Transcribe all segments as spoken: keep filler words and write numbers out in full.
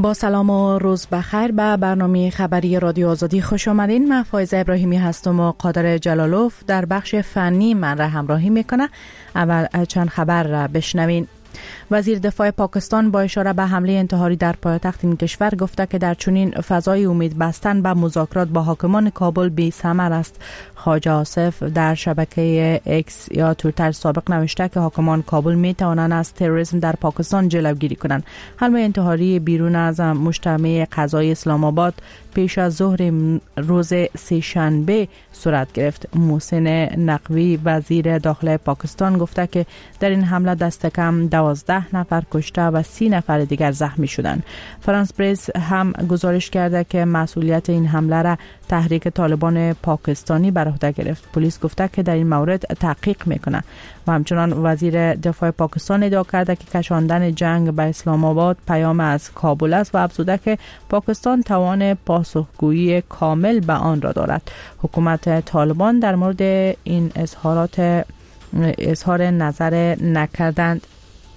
با سلام و روز بخیر به برنامه خبری رادیو آزادی خوش آمدین. من فایزه ابراهیمی هستم و قادر جلالوف در بخش فنی من را همراهی میکنه. اول چند خبر را بشنوین. وزیر دفاع پاکستان با اشاره به حمله انتحاری در پایتخت این کشور گفته که در چنین فضای امید بستن به مذاکرات با حاکمان کابل بی ثمر است. خواجه آصف در شبکه ایکس یا توییتر سابق نوشته که حاکمان کابل می توانند از تروریسم در پاکستان جلوگیری کنند. حمله انتحاری بیرون از مجتمع قضایی اسلام آباد پیش از ظهر روز سه‌شنبه صورت گرفت. محسن نقوی وزیر داخلی پاکستان گفته که در این حمله دست کم دوازده نفر کشته و سی نفر دیگر زخمی شدند. فرانس پرس هم گزارش کرده که مسئولیت این حمله را تحریک طالبان پاکستانی بر عهده گرفت. پلیس گفته که در این مورد تحقیق میکنه و همچنان وزیر دفاع پاکستان ادعا کرده که کشاندن جنگ به اسلام آباد پیام از کابل است و افزوده که پاکستان توان پاسخگویی کامل به آن را دارد. حکومت طالبان در مورد این اظهارات اظهار نظر نکردند.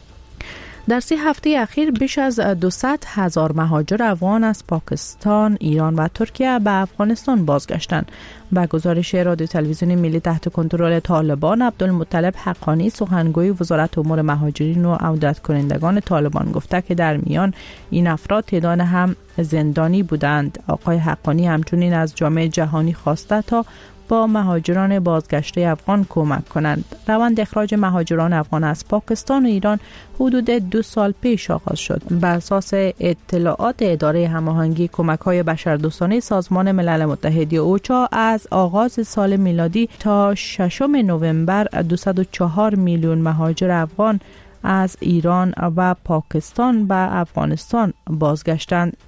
در سه هفته اخیر بیش از دویست هزار مهاجر افغان از پاکستان، ایران و ترکیه به افغانستان بازگشتند. با گزارش رادیو تلویزیون ملی تحت کنترل طالبان، عبدالمطلب حقانی سخنگوی وزارت امور مهاجرین و عودت کنندگان طالبان گفته که در میان این افراد تعداد هم زندانی بودند. آقای حقانی همچنین از جامعه جهانی خواسته تا با مهاجران بازگشته افغان کمک کنند. روند اخراج مهاجران افغان از پاکستان و ایران حدود دو سال پیش آغاز شد. بر اساس اطلاعات اداره هماهنگی کمک‌های بشردوستانه سازمان ملل متحد اوچا، از آغاز سال میلادی تا ششم نوامبر دویست و چهار میلیون مهاجر افغان از ایران و پاکستان به افغانستان بازگشتند.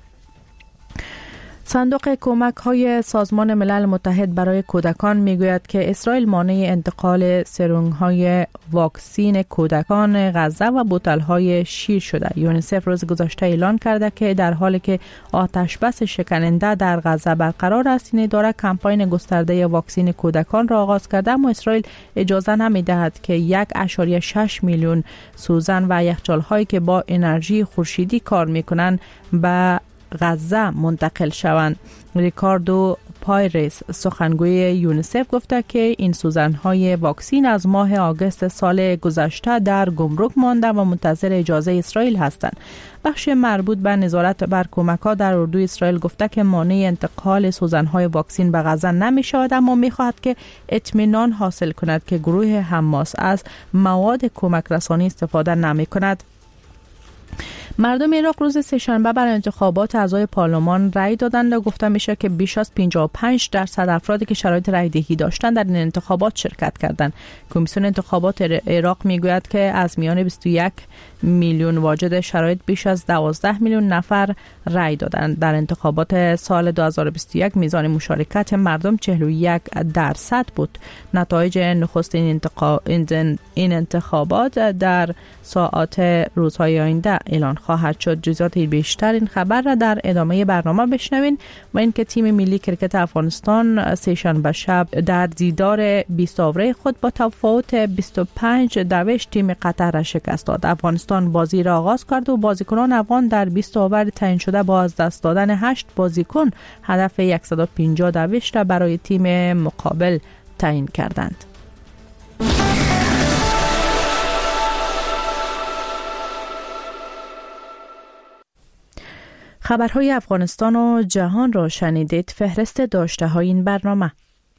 صندوق کمک های سازمان ملل متحد برای کودکان میگوید که اسرائیل مانع انتقال سرنگ های واکسین کودکان غزه و بوتل های شیر شده. یونیسف روز گذشته اعلان کرده که در حالی که آتش بس شکننده در غزه برقرار است، این اداره کمپاین گسترده واکسین کودکان را آغاز کرده، اما اسرائیل اجازه نمیدهد که یک و شش میلیون سوزن و یخچال هایی که با انرژی خورشیدی کار میکنند به غزه منتقل شوند. ریکاردو پایرس سخنگوی یونیسف گفته که این سوزن‌های واکسین از ماه آگوست سال گذشته در گمرک مانده و منتظر اجازه اسرائیل هستند. بخش مربوط به نظارت بر کمک‌ها در اردوی اسرائیل گفته که مانع انتقال سوزن‌های واکسین به غزه نمی‌شود، اما می‌خواهد که اطمینان حاصل کند که گروه حماس از مواد کمک رسانی استفاده نمی‌کند. مردم عراق روز سه‌شنبه برای انتخابات اعضای پارلمان رأی دادند و گفته میشه که بیش از پنجاه و پنج درصد افرادی که شرایط رأی دهی داشتند در این انتخابات شرکت کردند. کمیسیون انتخابات عراق میگوید که از میان بیست و یک میلیون واجد شرایط بیش از دوازده میلیون نفر رأی دادند. در انتخابات سال دو هزار و بیست و یک میزان مشارکت مردم چهل و یک درصد بود. نتایج نخست این, انتخاب این انتخابات در ساعات روزهای آینده اعلان خواهد شد. جزئیات بیشتر این خبر را در ادامه برنامه بشنوین. و اینکه تیم ملی کرکت افغانستان سه‌شنبه شب در دیدار بیست آوره خود با تفاوت بیست و پنج دویش تیم قطر را شکست داد. افغانستان بازی را آغاز کرد و بازیکنان افغان در بیست آور تعیین شده با از دست دادن هشت بازیکن هدف صد و پنجاه دویش را برای تیم مقابل تعیین کردند. خبرهای افغانستان و جهان را شنیدید. فهرست داشته های این برنامه.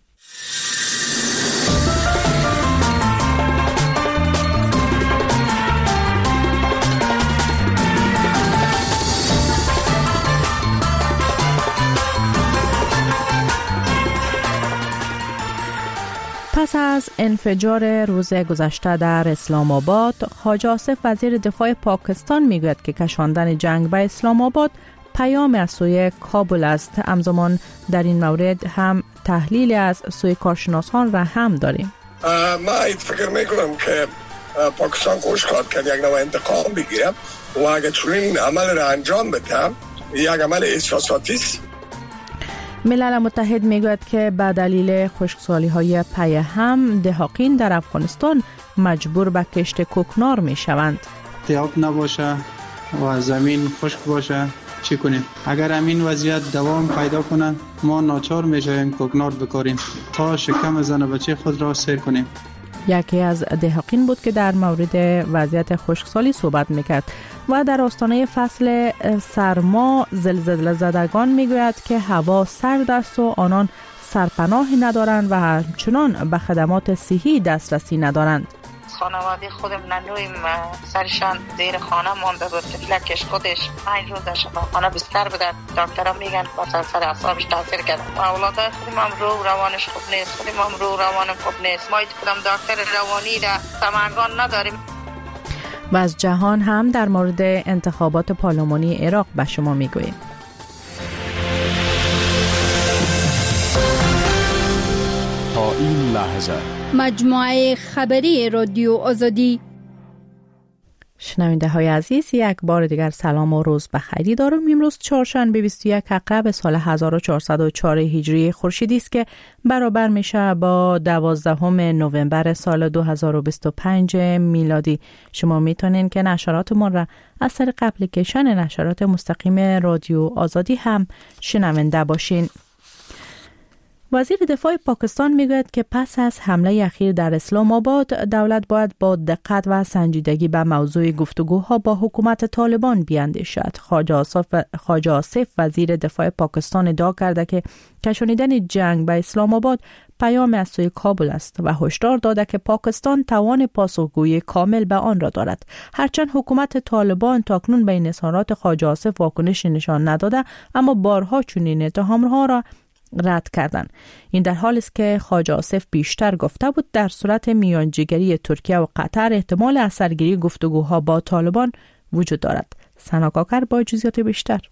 پس از انفجار روز گذشته در اسلام آباد، خواجه آصف وزیر دفاع پاکستان میگوید که کشاندن جنگ به اسلام آباد پیام از سوی کابل است. همزمان در این مورد هم تحلیل از سوی کارشناسان را هم داریم. ما فکر میکنم که پاکستان کوشش کرد یک نوع انتقام بگیره و اگر چنین عمل را انجام بده یک عمل احساساتی است. ملل متحد میگوید که به دلیل خشکسالی های پی هم دهاقین در افغانستان مجبور به کشت کوکنار می شوند. آب نباشه و زمین خشک باشه چی کنیم؟ اگر همین وضعیت دوام پیدا کنه ما ناچار میشویم کوکنار بکاریم تا شکم زن و بچه خود را سیر کنیم. یکی از دهقین بود که در مورد وضعیت خشکسالی صحبت میکرد و در آستانه فصل سرما زلزله زدگان میگوید که هوا سرد است و آنان سرپناهی ندارند و همچنان به خدمات صحی دسترسی ندارند. خانواده خودم ننویم سرشان زیر خانه مانده بود. تفلکش خودش پنج روز در شفا خانه بستر بوده. دکترها میگن بسر سر اعصابش تاثیر کرده. اولادای خودم هم رو روانش خوب نیست. خودم هم رو روانم خوب نیست. ما هیچ کدام دکتر روانی را سمنگان نداریم. و از جهان هم در مورد انتخابات پارلمانی عراق به شما میگوییم. تا این لحظه مجموعه خبری رادیو آزادی. شنونده های عزیز، یک بار دیگر سلام و روز بخیری دارم. امروز چهارشنبه بیست و یک عقرب سال هزار و چهارصد و چهار هجری خورشیدی است که برابر میشه با دوازدهم نوامبر سال دو هزار و بیست و پنج میلادی. شما میتونین که نشرات ما را از طریق اپلیکیشن نشرات مستقیم رادیو آزادی هم شنونده باشین. وزیر دفاع پاکستان میگوید که پس از حمله اخیر در اسلام آباد دولت باید با دقت و سنجیدگی به موضوع گفتگوها با حکومت طالبان بیاندیشد. خواجه آصف وزیر دفاع پاکستان ادعا کرده که کشانیدن جنگ به اسلام آباد پیام از سوی کابل است و هشدار داده که پاکستان توان پاسخگویی کامل به آن را دارد. هرچند حکومت طالبان تاکنون به این اظهارات خواجه آصف واکنش نشان نداده، اما بارها چنین اتهامها را رد کردن. این در حالی است که خواجه آصف بیشتر گفته بود در صورت میانجیگری ترکیه و قطر احتمال از سرگیری گفتگوها با طالبان وجود دارد. سنا کاکر با جزئیات بیشتر.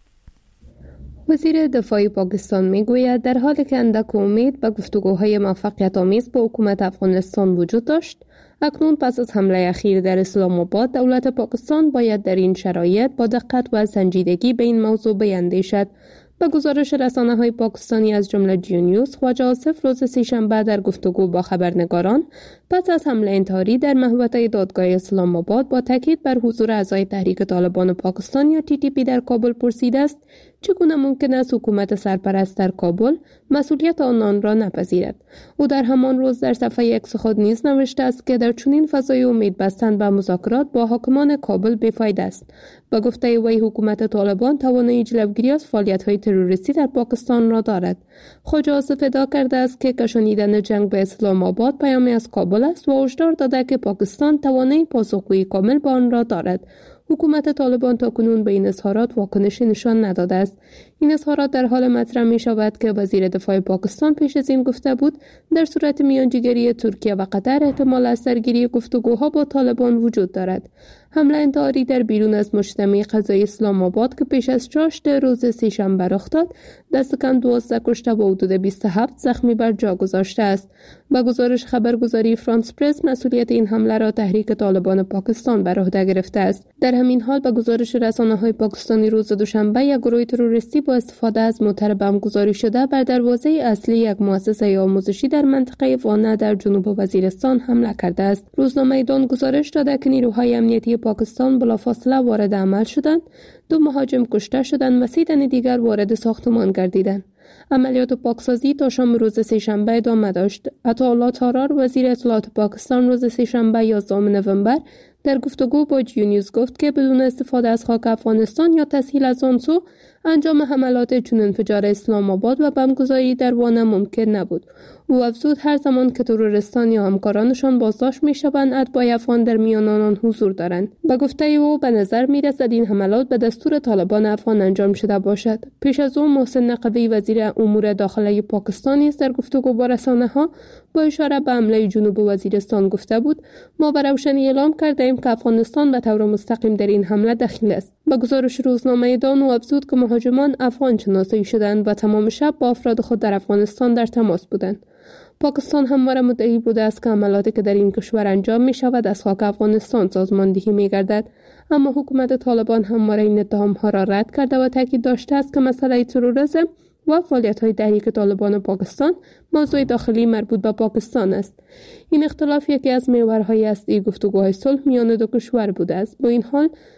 وزیر دفاع پاکستان میگوید در حالی که اندک امید به گفتگوهای موفقیت آمیز با حکومت افغانستان وجود داشت، اکنون پس از حمله اخیر در اسلام آباد دولت پاکستان باید در این شرایط با دقت و سنجیدگی به این موضوع بیاندیشد. به گزارش رسانه‌های پاکستانی از جمله جیو نیوز، خواجه آصف روز سه‌شنبه در گفتگو با خبرنگاران پس از حمله انتحاری در محوطه دادگاه اسلام آباد با تاکید بر حضور اعضای تحریک طالبان پاکستان یا تی تی پی در کابل پرسیده است چگونه ممکن است حکومت سرپرست در کابل مسئولیت آنان را نپذیرد. او در همان روز در صفحه ایکس خود نیز نوشته است که در چنین فضای امید بستن به مذاکرات با حاکمان کابل بیفایده است. با گفته وی حکومت طالبان توانایی جلوگیری از فعالیت‌های تروریستی در پاکستان را دارد. خواجه آصف ادعا کرده است که کشانیدن جنگ به اسلام آباد پیامی از کابل است و هشدار داده که پاکستان توانایی پاسخگویی کامل به آن را دارد. حکومت طالبان تاکنون به این اظهارات واکنشی نشان نداده است. این اظهارات در حال مطرح می شود که وزیر دفاع پاکستان پیش از این گفته بود در صورت میانجیگری ترکیه و قطر احتمال از سرگیری گفتگوها با طالبان وجود دارد. حمله انتحاری در بیرون از مجتمع قضایی اسلام آباد که پیش از چاشت روز سه‌شنبه رخ داد، دست کم دوازده کشته و حدود بیست و هفت زخمی بر جا گذاشته است. با گزارش خبرگزاری فرانس پرس، مسئولیت این حمله را تحریک طالبان پاکستان بر عهده گرفته است. در همین حال با گزارش رسانه‌های پاکستانی روز دوشنبه یک گروه تروریستی با استفاده از موتر بم گذاری شده بر دروازه اصلی یک مؤسسه آموزشی در منطقه وانه در جنوب وزیرستان حمله کرده است. روزنامه دان گزارش داده که نیروهای امنیتی پاکستان بلافاصله وارد عمل شدند، دو مهاجم کشته شدند و سی تن دیگر وارد ساختمان گردیدند. عملیات پاکسازی تا شام روز سه‌شنبه ادامه داشت. عطاالله تارار وزیر اطلاعات پاکستان روز سه‌شنبه یازدهم نوامبر در گفتگو با جیو نیوز گفت که بدون استفاده از خاک افغانستان یا تسهیل از آن سو انجام حملات چون انفجار اسلام آباد و بمبگذاری در وانه ممکن نبود. او افزود هر زمان که ترورستان یا همکارانشان بازداشت می‌شوند اتباع افغان در میان آنان حضور دارند. به گفته او به نظر می‌رسد این حملات به دستور طالبان افغان انجام شده باشد. پیش از او محسن نقوی وزیر امور داخلی پاکستان نیز در گفتگو با رسانه‌ها با اشاره به حمله جنوب وزیرستان گفته بود ما به روشنی اعلام کردیم که افغانستان به طور مستقیم در این حمله دخیل است. با گزارش روزنامه دان او افزود که مهاجمان افغان شناسایی شدند و تمام شب با افراد خود در افغانستان در تماس بودند. پاکستان همواره مدعی بوده است که عملاتی که در این کشور انجام می شود از خاک افغانستان سازماندهی می گردد، اما حکومت طالبان همواره این اتهام‌ها را رد کرده و تاکید داشته است که مسئله تروریسم و فعالیت‌های تحریک طالبان پاکستان موضوع داخلی مربوط به پاکستان است. این اختلاف یکی از محورهای اصلی گفتگوهای صلح میان دو کشور بوده است. با این حال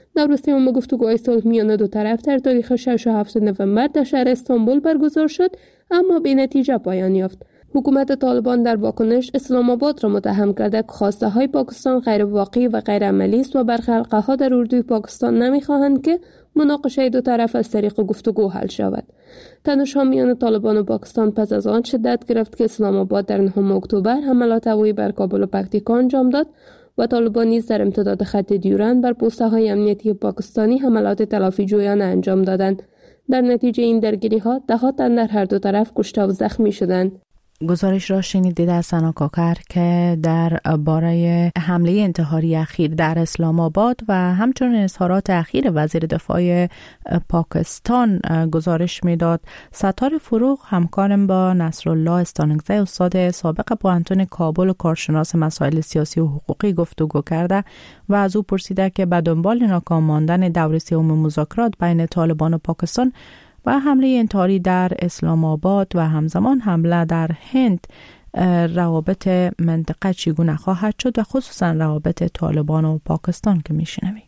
دور سوم گفتگوهای صلح میان دو طرف در تاریخ شش و هفت نوامبر در شهر استانبول برگزار شد، اما بی نتیجه پایان یافت. حکومت طالبان در واکنش اسلام آباد را متهم کرده که خواسته های پاکستان غیر واقعی و غیر عملی است و برخی حلقه ها در اردوی پاکستان نمیخواهند که مناقشه دو طرف از طریق گفتگو حل شود. تنش ها میان طالبان و پاکستان پس از آن شدت گرفت که اسلام آباد در نهم اکتبر حملات هوایی بر کابل و پکتیکا انجام داد و طالبان نیز در امتداد خط دیورند بر پوسته های امنیتی پاکستانی حملات تلافی جویانه انجام دادند. در نتیجه این درگیری ها ده ها تن در هر دو طرف کشته و زخمی شدند. گزارش را شنیدید از سنا کاکر که در باره حمله انتحاری اخیر در اسلام آباد و همچنین اظهارات اخیر وزیر دفاع پاکستان گزارش میداد. ستار فروغ همکارم با نصرالله استانگزی استاد سابق پوهنتون کابل و کارشناس مسائل سیاسی و حقوقی گفتگو کرده و از او پرسیده که به دنبال ناکام ماندن دور سوم مذاکرات بین طالبان و پاکستان و حمله انتحاری در اسلام آباد و همزمان حمله در هند روابط منطقه چگونه خواهد شد و خصوصا روابط طالبان و پاکستان که میشنویم.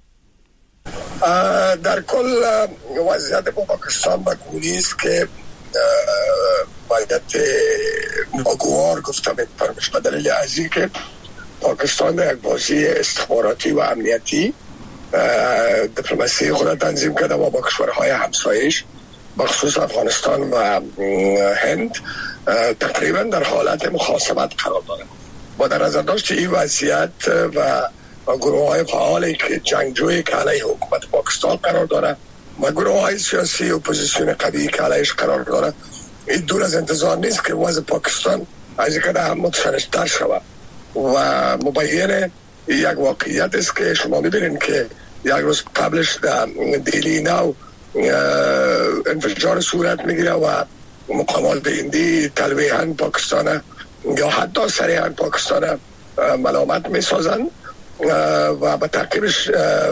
در کل وضعیت با پاکستان با گونی است که باید ناگوار گفتم پرمش به دلیل ازی که پاکستان در یک بازی استخباراتی و امنیتی دیپلماسی خود تنظیم کرده و با کشورهای همسایش بخصوص افغانستان و هند تقریبا در حالت مخاصمت قرار داره. با در نظر داشت این وضعیت و گروه های فعالی که جنگجوی که علیه حکومت پاکستان قرار داره و گروه های سیاسی اپوزیسیون قوی که علیهش قرار داره، این دور از انتظار نیست که وضع پاکستان از اینکه هم متشنج‌تر شود و مبین یک واقعیت است که شما می‌بینید که یک روز قبلش در دیلی ناو انفجار صورت میگیره و مقامات هندی تلویحاً پاکستان یا حتی صریحاً پاکستان ملامت میسازن و به تعقیبش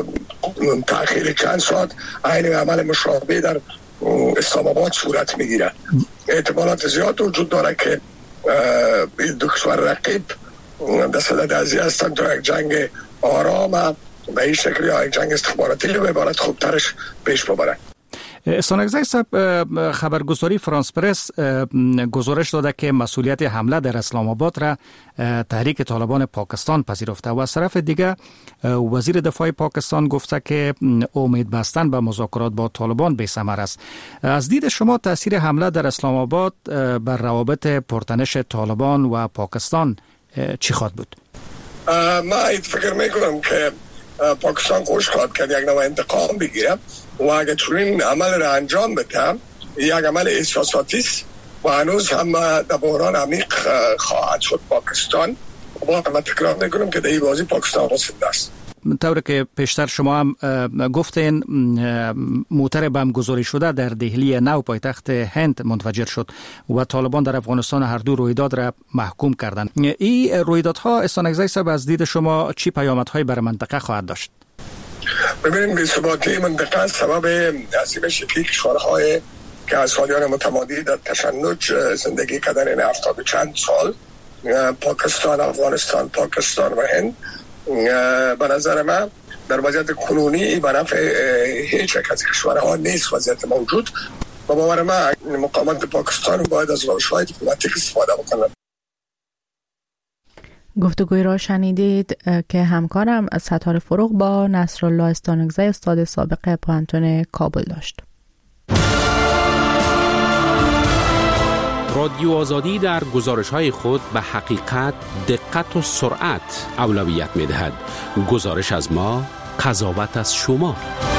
تأخیر چند ساعت عین عمل مشابه در اسلام آباد صورت میگیره. احتمالات زیاد وجود داره که این دو کشور رقیب در صدد ازی هستن تا یک جنگ آرام به این شکل یا یک جنگ استخباراتی به عبارت خوبترش پیش ببرن. استانگزی صاحب، خبرگزاری فرانس پرس گزارش داده که مسئولیت حمله در اسلام آباد را تحریک طالبان پاکستان پذیرفته و از طرف دیگه وزیر دفاع پاکستان گفته که امید بستن به مذاکرات با طالبان بی‌ثمر است. از دید شما تاثیر حمله در اسلام آباد بر روابط پرتنش طالبان و پاکستان چی خواهد بود؟ ما فکر میکنم که پاکستان کوشش خواهد کرد یک نوع انتقام بگیره و اگر چنین عمل را انجام بده یک عمل احساساتی است و هنوز هم در بحران عمیق خواهد شد پاکستان. با من تکرار میکنم که در این بازی پاکستان رسیده است. طوری که پیشتر شما هم گفتین موتر بم گذاری شده در دهلی نو پایتخت هند منفجر شد و طالبان در افغانستان هر دو رویداد را محکوم کردند. این رویدادها استانگزی صاحب از دید شما چی پیامدهای بر منطقه خواهد داشت؟ ببینید بی‌ثباتی منطقه سبب عظیم شکلی کشورهای که از سالیان متمادی در تشنج زندگی کردن این هفتاد و چند سال، پاکستان، افغانستان، پاکستان و هند، به نظر من در وضعیت کنونی به نفع هیچ یک از کشورها نیست وضعیت موجود و باور من مقامات پاکستان باید از روش‌های دیپلماتیک استفاده بکنند. گفتگوی را شنیدید که همکارم ستار فروغ با نصرالله استانگزی استاد سابق پوهنتون کابل داشت. رادیو آزادی در گزارش‌های خود به حقیقت، دقت و سرعت اولویت می‌دهد. گزارش از ما، قضاوت از شما.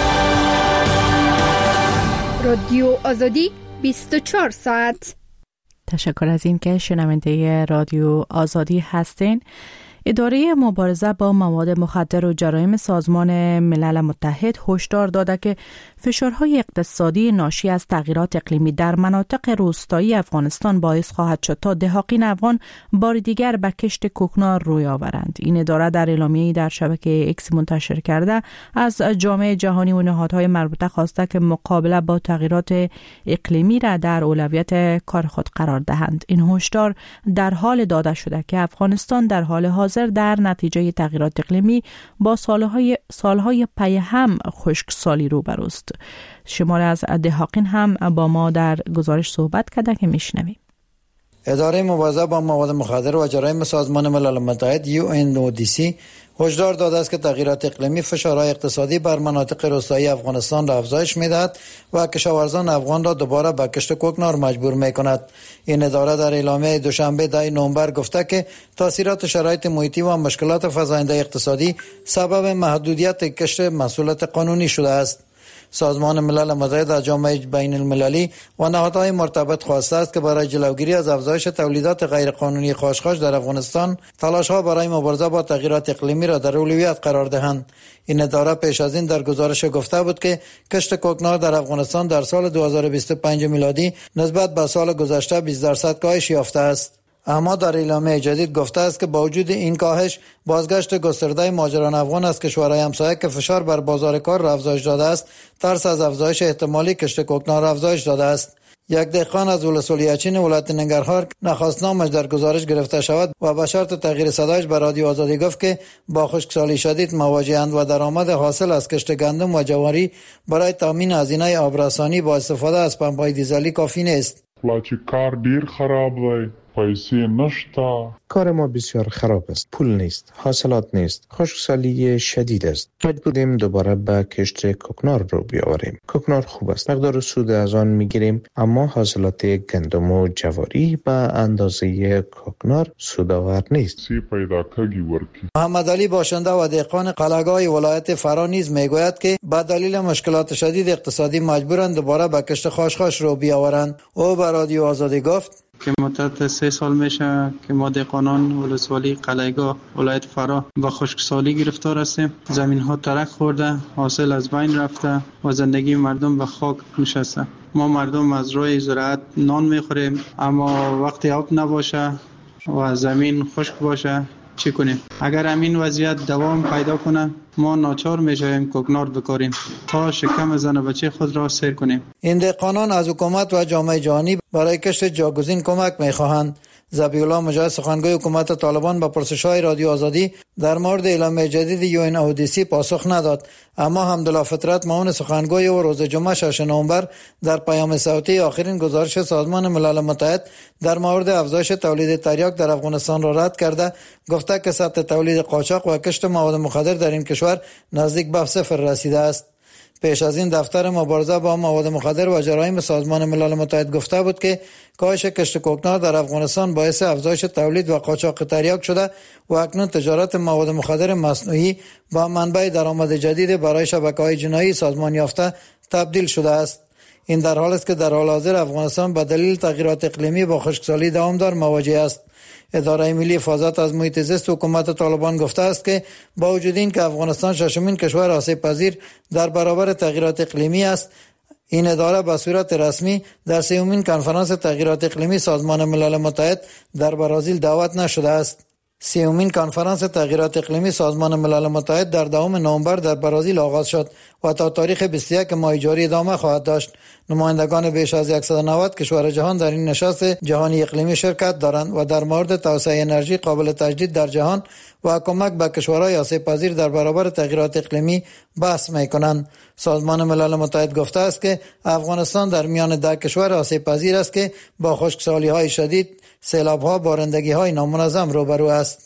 رادیو آزادی بیست و چهار ساعت. تشکر از این که شنونده رادیو آزادی هستین. اداره مبارزه با مواد مخدر و جرایم سازمان ملل متحد هشدار داده که فشارهای اقتصادی ناشی از تغییرات اقلیمی در مناطق روستایی افغانستان باعث خواهد شد تا دهاقین افغان بار دیگر به کشت کوکنار روی آورند. این اداره در اعلامیه‌ای در شبکه اکس منتشر کرده از جامعه جهانی و نهادهای مربوطه خواسته که مقابله با تغییرات اقلیمی را در اولویت کار خود قرار دهند. این هشدار در حال داده شده که افغانستان در حال حاضر حاضر در نتیجه تغییرات اقلیمی با سالهای سالهای پی هم خشکسالی روبروست. شماره از دهاقین هم با ما در گزارش صحبت کرده که میشنویم. اداره مبارزه با مواد مخدر و جرایم سازمان ملل متحد یو ان او دی سی هشدار داده است که تغییرات اقلیمی فشارهای اقتصادی بر مناطق روستایی افغانستان را افزایش می‌دهد و کشاورزان افغان را دوباره به کشت کوکنار مجبور می‌کند. این اداره در اعلامیه دوشنبه ده نوامبر گفته که تاثیرات شرایط محیطی و مشکلات فزاینده اقتصادی سبب محدودیت کشت محصولات قانونی شده است. سازمان ملل متحد از جامعه بین المللی و نهادهای مرتبط خواسته است که برای جلوگیری از افزایش تولیدات غیرقانونی خاشخاش در افغانستان تلاش‌ها برای مبارزه با تغییرات اقلیمی را در اولویت قرار دهند. این اداره پیش از این در گزارش گفته بود که کشت کوکنار در افغانستان در سال دو هزار و بیست و پنج میلادی نسبت به سال گذشته بیست درصد کاهش یافته است. اما در اعلامیه جدید گفته است که با وجود این کاهش بازگشت گسترده مهاجران افغان از کشورهای همسایه که فشار بر بازار کار را افزایش داده است، ترس از افزایش احتمالی کشت کوکنار را افزایش داده است. یک دهقان از ولسوالیچین ولایت ننگرهار نخواست نامش در گزارش گرفته شود و به شرط تغییر صدایش به رادیو آزادی گفت که با خشکسالی شدید مواجه‌اند و درآمد حاصل از کشت گندم و جواری برای تامین هزینه آبرسانی با استفاده از پمپ‌های دیزلی کافی نیست. لاچی کار دیر خراب دی، پیسې نشته. کار ما بسیار خراب است. پول نیست، حاصلات نیست، خشکسالی شدید است. مجبوریم دوباره به کشت کوکنار رو بیاوریم. کوکنار خوب است، مقدار سود از آن میگیریم، اما حاصلات گندم و جواری به اندازه کوکنار سودآور نیست. سی پیدا کگی ورکی. محمد علی باشنده و دهقان قلعه‌گاه ولایت فرا نیز میگوید که به دلیل مشکلات شدید اقتصادی مجبورند دوباره به کشت خاشخاش رو بیاورند. او به رادیو آزادی گفت که مدت سه سال میشه که ما دهقانان ولسوالی قلعه‌گاه ولایت فرا با خشکسالی گرفتار هستیم. زمین ها ترک خورده، حاصل از بین رفته و زندگی مردم به خاک نشسته. ما مردم از روی زراعت نان میخوریم، اما وقتی آب نباشه و زمین خشک باشه چی کنیم؟ اگر همین وضعیت دوام پیدا کنه ما ناچار میشویم کوکنار بکاریم تا شکم زن بچه خود را سیر کنیم. این دهقانان از حکومت و جامعه جهانی برای کشت جاگزین کمک میخواهند. ذبیح الله مجاهد سخنگوی حکومت طالبان به پرسش‌های رادیو آزادی در مورد اعلامیه جدید یو ان او دی سی پاسخ نداد، اما حمدالله فطرت معاون سخنگوی او روز جمعه ششم نوامبر در پیام صوتی آخرین گزارش سازمان ملل متحد در مورد افزایش تولید تریاک در افغانستان را رد کرده، گفته که سطح تولید قاچاق و کشت مواد مخدر در این کشور نزدیک به صفر رسیده است. پیش از این دفتر مبارزه با مواد مخدر و جرایم سازمان ملل متحد گفته بود که کاهش کشت کوکنار در افغانستان باعث افزایش تولید و قاچاق تریاک شده و اکنون تجارت مواد مخدر مصنوعی با منبع درآمد جدید برای شبکه‌های جنایی سازمان یافته تبدیل شده است. این در حالی است که در حال حاضر افغانستان به دلیل تغییرات اقلیمی با خشکسالی دوامدار مواجه است. اداره ملی حفاظت از محیط زیست حکومت طالبان گفته است که با وجود این که افغانستان ششمین کشور آسیب پذیر در برابر تغییرات اقلیمی است، این اداره به صورت رسمی در سومین کنفرانس تغییرات اقلیمی سازمان ملل متحد در برزیل دعوت نشده است. سومین کنفرانس تغییرات اقلیمی سازمان ملل متحد در دوم نوامبر در برزیل آغاز شد و تا تاریخ بیست و یک ماه جاری ادامه خواهد داشت. نمایندگان بیش از صد و نود کشور جهان در این نشست جهانی اقلیمی شرکت دارند و در مورد توسعه انرژی قابل تجدید در جهان و کمک به کشورهای آسیب پذیر در برابر تغییرات اقلیمی بحث می‌کنند. سازمان ملل متحد گفته است که افغانستان در میان ده کشور آسیب پذیر است که با خشکسالی‌های شدید، سیلاب‌ها، بارندگی‌های نامنظم روبرو است.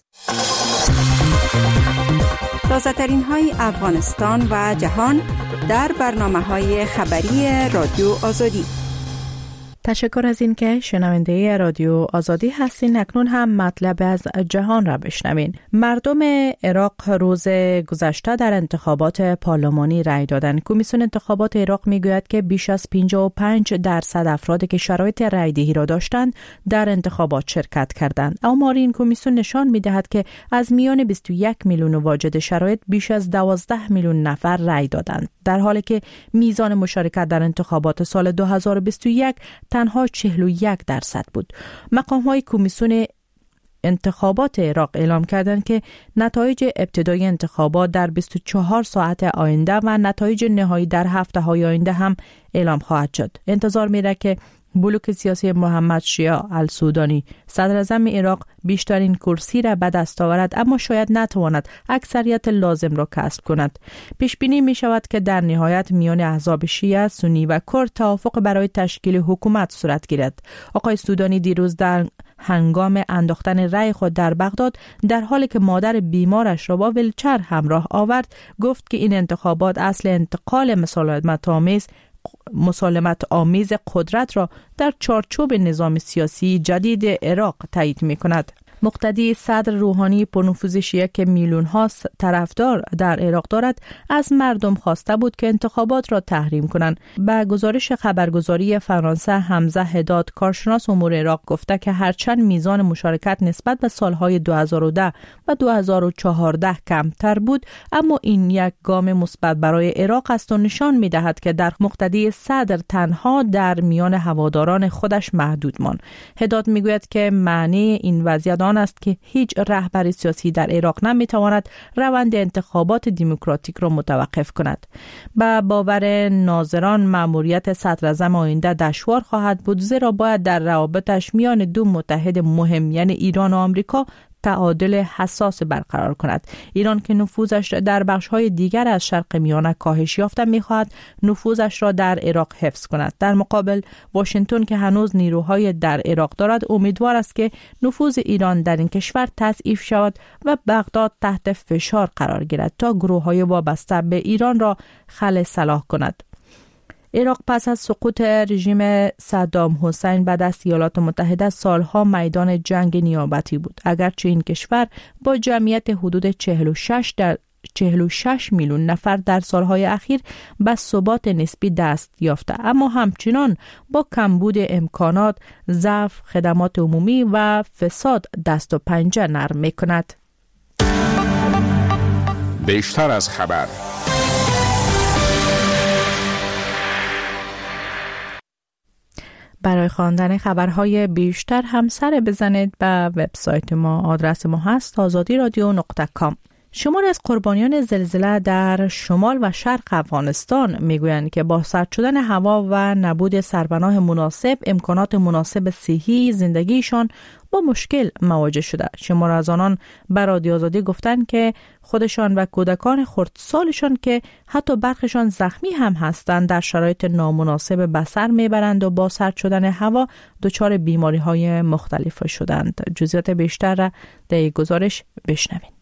تازه‌ترین های افغانستان و جهان در برنامه‌های خبری رادیو آزادی. تشکر از این که شنونده رادیو آزادی هستین. اکنون هم مطلب از جهان را بشنوین. مردم عراق روز گذشته در انتخابات پارلمانی رای دادند. کمیسیون انتخابات عراق میگوید که بیش از پنجاه و پنج درصد افرادی که شرایط رای دهی را داشتند در انتخابات شرکت کردند. آمار این کمیسیون نشان میدهد که از میان بیست و یک میلیون واجد شرایط بیش از دوازده میلیون نفر رای دادند، در حالی که میزان مشارکت در انتخابات سال دو هزار و بیست و یک تنها چهل و یک درصد بود. مقام‌های کمیسیون انتخابات عراق اعلام کردند که نتایج ابتدایی انتخابات در بیست و چهار ساعت آینده و نتایج نهایی در هفته‌های آینده هم اعلام خواهد شد. انتظار میره که بلوک سیاسی محمد شیعه السودانی صدر اعظم عراق بیشترین کرسی را به دست آورد، اما شاید نتواند اکثریت لازم را کسب کند. پیش بینی می شود که در نهایت میان احزاب شیعه، سنی و کرد توافق برای تشکیل حکومت صورت گیرد. آقای سودانی دیروز در هنگام انداختن رأی خود در بغداد در حالی که مادر بیمارش را با ویلچر همراه آورد گفت که این انتخابات اصل انتقال مسالمت آمیز مسالمت آمیز قدرت را در چارچوب نظام سیاسی جدید عراق تایید می کند. مقتدی صدر روحانی پرنفوذ شیعه که میلیون ها طرفدار در عراق دارد از مردم خواسته بود که انتخابات را تحریم کنند. به گزارش خبرگزاری فرانسه حمزه هداد کارشناس امور عراق گفته که هرچند میزان مشارکت نسبت به سالهای دو هزار و ده و دو هزار و چهارده کمتر بود، اما این یک گام مثبت برای عراق است و نشان می‌دهد که در مقتدی صدر تنها در میان هواداران خودش محدود ماند. هداد میگوید که معنی این وضعیت آن است که هیچ رهبر سیاسی در عراق نمیتواند روند انتخابات دموکراتیک را متوقف کند. با باور ناظران مأموریت صدر اعظم آینده دشوار خواهد بود، زیرا باید در روابطش میان دو متحد مهم یعنی ایران و آمریکا تعادل حساس برقرار کند. ایران که نفوذش در بخش‌های دیگر از شرق میانه کاهش یافته می‌خواهد نفوذش را در عراق حفظ کند. در مقابل واشنگتن که هنوز نیروهای در عراق دارد امیدوار است که نفوذ ایران در این کشور تضعیف شود و بغداد تحت فشار قرار گیرد تا گروه‌های وابسته به ایران را خلع صلاح کند. عراق پس از سقوط رژیم صدام حسین به دست ایالات متحده سالها میدان جنگ نیابتی بود. اگرچه این کشور با جمعیت حدود چهل و شش در چهل و شش میلیون نفر در سالهای اخیر به ثبات نسبی دست یافته، اما همچنان با کمبود امکانات، ضعف خدمات عمومی و فساد دست و پنجه نرم می‌کند. بیشتر از خبر. برای خواندن خبرهای بیشتر هم سر بزنید به وبسایت ما. آدرس ما هست آزادی رادیو نقطه کام. شماری از قربانیان زلزله در شمال و شرق افغانستان میگویند که با سرد شدن هوا و نبود سرپناه مناسب، امکانات مناسب صحی زندگیشان با مشکل مواجه شده. شمار از آنان به رادیو آزادی گفتند که خودشان و کودکان خردسالشان که حتی برخشان زخمی هم هستند در شرایط نامناسب به سر میبرند و با سرد شدن هوا دچار بیماری های مختلف شدند. جزئیات بیشتر را در گزارش بشنوید.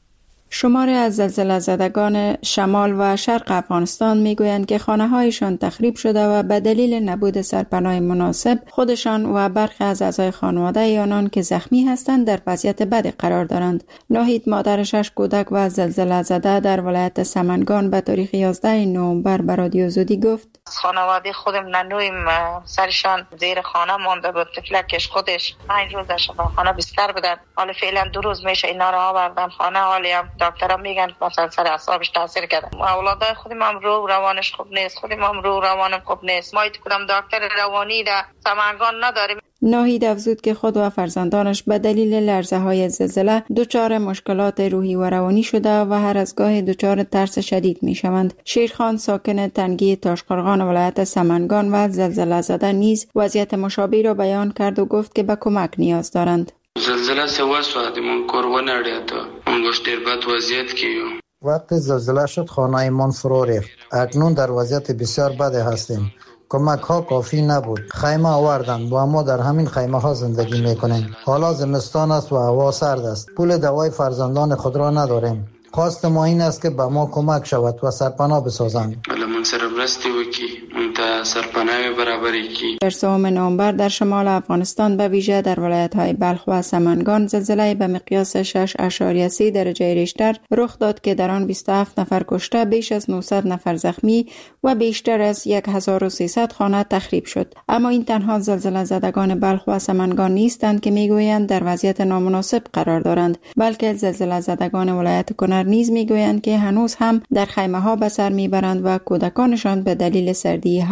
شماری از زلزله زدگان شمال و شرق افغانستان میگویند که خانه‌هایشان تخریب شده و به دلیل نبود سرپناه مناسب خودشان و برخی از اعضای خانواده آنان که زخمی هستند در وضعیت بدی قرار دارند. ناهید مادر شش کودک و زلزله زده در ولایت سمنگان به تاریخ یازده نوامبر به رادیو آزادی گفت خانواده خودم ننویم سرشان زیر خانه مانده بود. طفلکش خودش پنج روز در شفا خانه بستر بودن. حالا فعلا دو روز میشه اینا را آوردن خانه. حالی هم دکترها میگن مثلا سر اعصابش تاثیر کرده. اولادای خودم هم رو روانش خوب نیست. خودم هم رو روانم خوب نیست. ما کدام دکتر روانی در سمنگان نداریم. ناهید افزود که خود و فرزندانش به دلیل لرزه های زلزله دچار مشکلات روحی و روانی شده و هر از گاهی دچار ترس شدید می شوند. شیرخان ساکن تنگی تاشقرغان ولایت سمنگان و زلزله زده نیز وضعیت مشابه را بیان کرد و گفت که به کمک نیاز دارند. زلزله سوا ساعت من کورونه اړیاته اونگوش ډیر بد وضعیت کیو. وقتی زلزله شد خانه من فرو ریخت. اکنون در وضعیت بسیار بد هستیم. کمک ها کافی نبود. خیمه آوردند و ما در همین خیمه ها زندگی میکنیم. حالا زمستان است و هوا سرد است. پول دوای فرزندان خود را نداریم. خواست ما این است که به ما کمک شود و سرپناه بسازند. من سره برستی وکی اون تا سرپناه برابری کی. در سوم نوامبر در شمال افغانستان به ویژه در ولایت‌های بلخ و سمنگان زلزله به مقیاس شش اشاریه سه درجه ریشتر رخ داد که در آن بیست و هفت نفر کشته، بیش از نهصد نفر زخمی و بیشتر از هزار و سیصد خانه تخریب شد. اما این تنها زلزله زدگان بلخ و سمنگان نیستند که میگویند در وضعیت نامناسب قرار دارند، بلکه زلزله زدگان ولایت کنر نیز میگویند که هنوز هم در خیمه ها به سر میبرند و کودکانشان به دلیل سردی هوا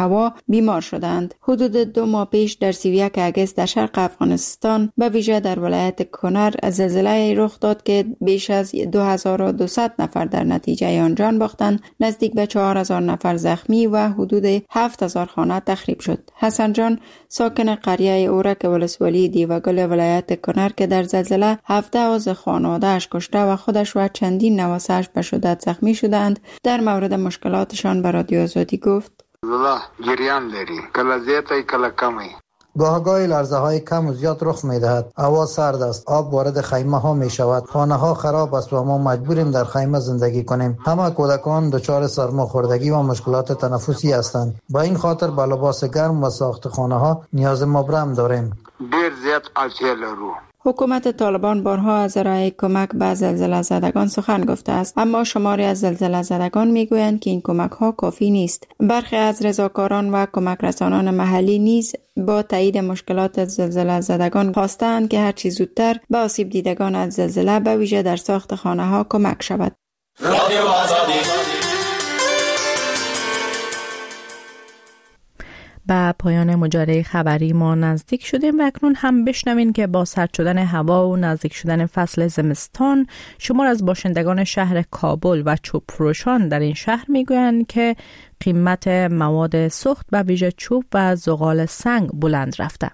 هوا بیمار شدند. حدود دو ماه پیش در سی و یک آگوست در شرق افغانستان به ویژه در ولایت کنر زلزله رخ داد که بیش از دو هزار و دویست نفر در نتیجه آن جان باختند، نزدیک به چهار هزار نفر زخمی و حدود هفت هزار خانه تخریب شد. حسن جان ساکن قریه اورک ولسوالی دیوگل ولایت کنر که در زلزله هفده عضو خانواده‌اش کشته و خودش و چندین نواسه‌اش به شدت زخمی شدند، در مورد مشکلاتشان به رادیو آزادی گفت: زلزله جریان داری، کله زیاتی کله کمی. گاهگاهی لرزه های کم و زیاد رخ می دهد. هوا سرد است، آب وارد خیمه ها می شود، خانه ها خراب است و ما مجبوریم در خیمه زندگی کنیم. همه کودکان دچار سرماخوردگی و مشکلات تنفسی هستند. با این خاطر به لباس گرم و ساخت خانه ها نیاز مبرم داریم. دیر زیاد اړتیا لرو. حکومت طالبان بارها از ارائه کمک به زلزله زدگان سخن گفته است، اما شماری از زلزله زدگان میگویند که این کمک ها کافی نیست. برخی از رضاکاران و کمک رسانان محلی نیز با تایید مشکلات زلزله زدگان خواستند که هر چه زودتر به آسیب دیدگان از زلزله به ویژه در ساخت خانه ها کمک شود. رادیو آزادی. به پایان مجره خبری ما نزدیک شدیم و اکنون هم بشنوین که با سرد شدن هوا و نزدیک شدن فصل زمستان شمار از باشندگان شهر کابل و چوب فروشان در این شهر میگویند که قیمت مواد سوخت به ویژه چوب و زغال سنگ بلند رفته.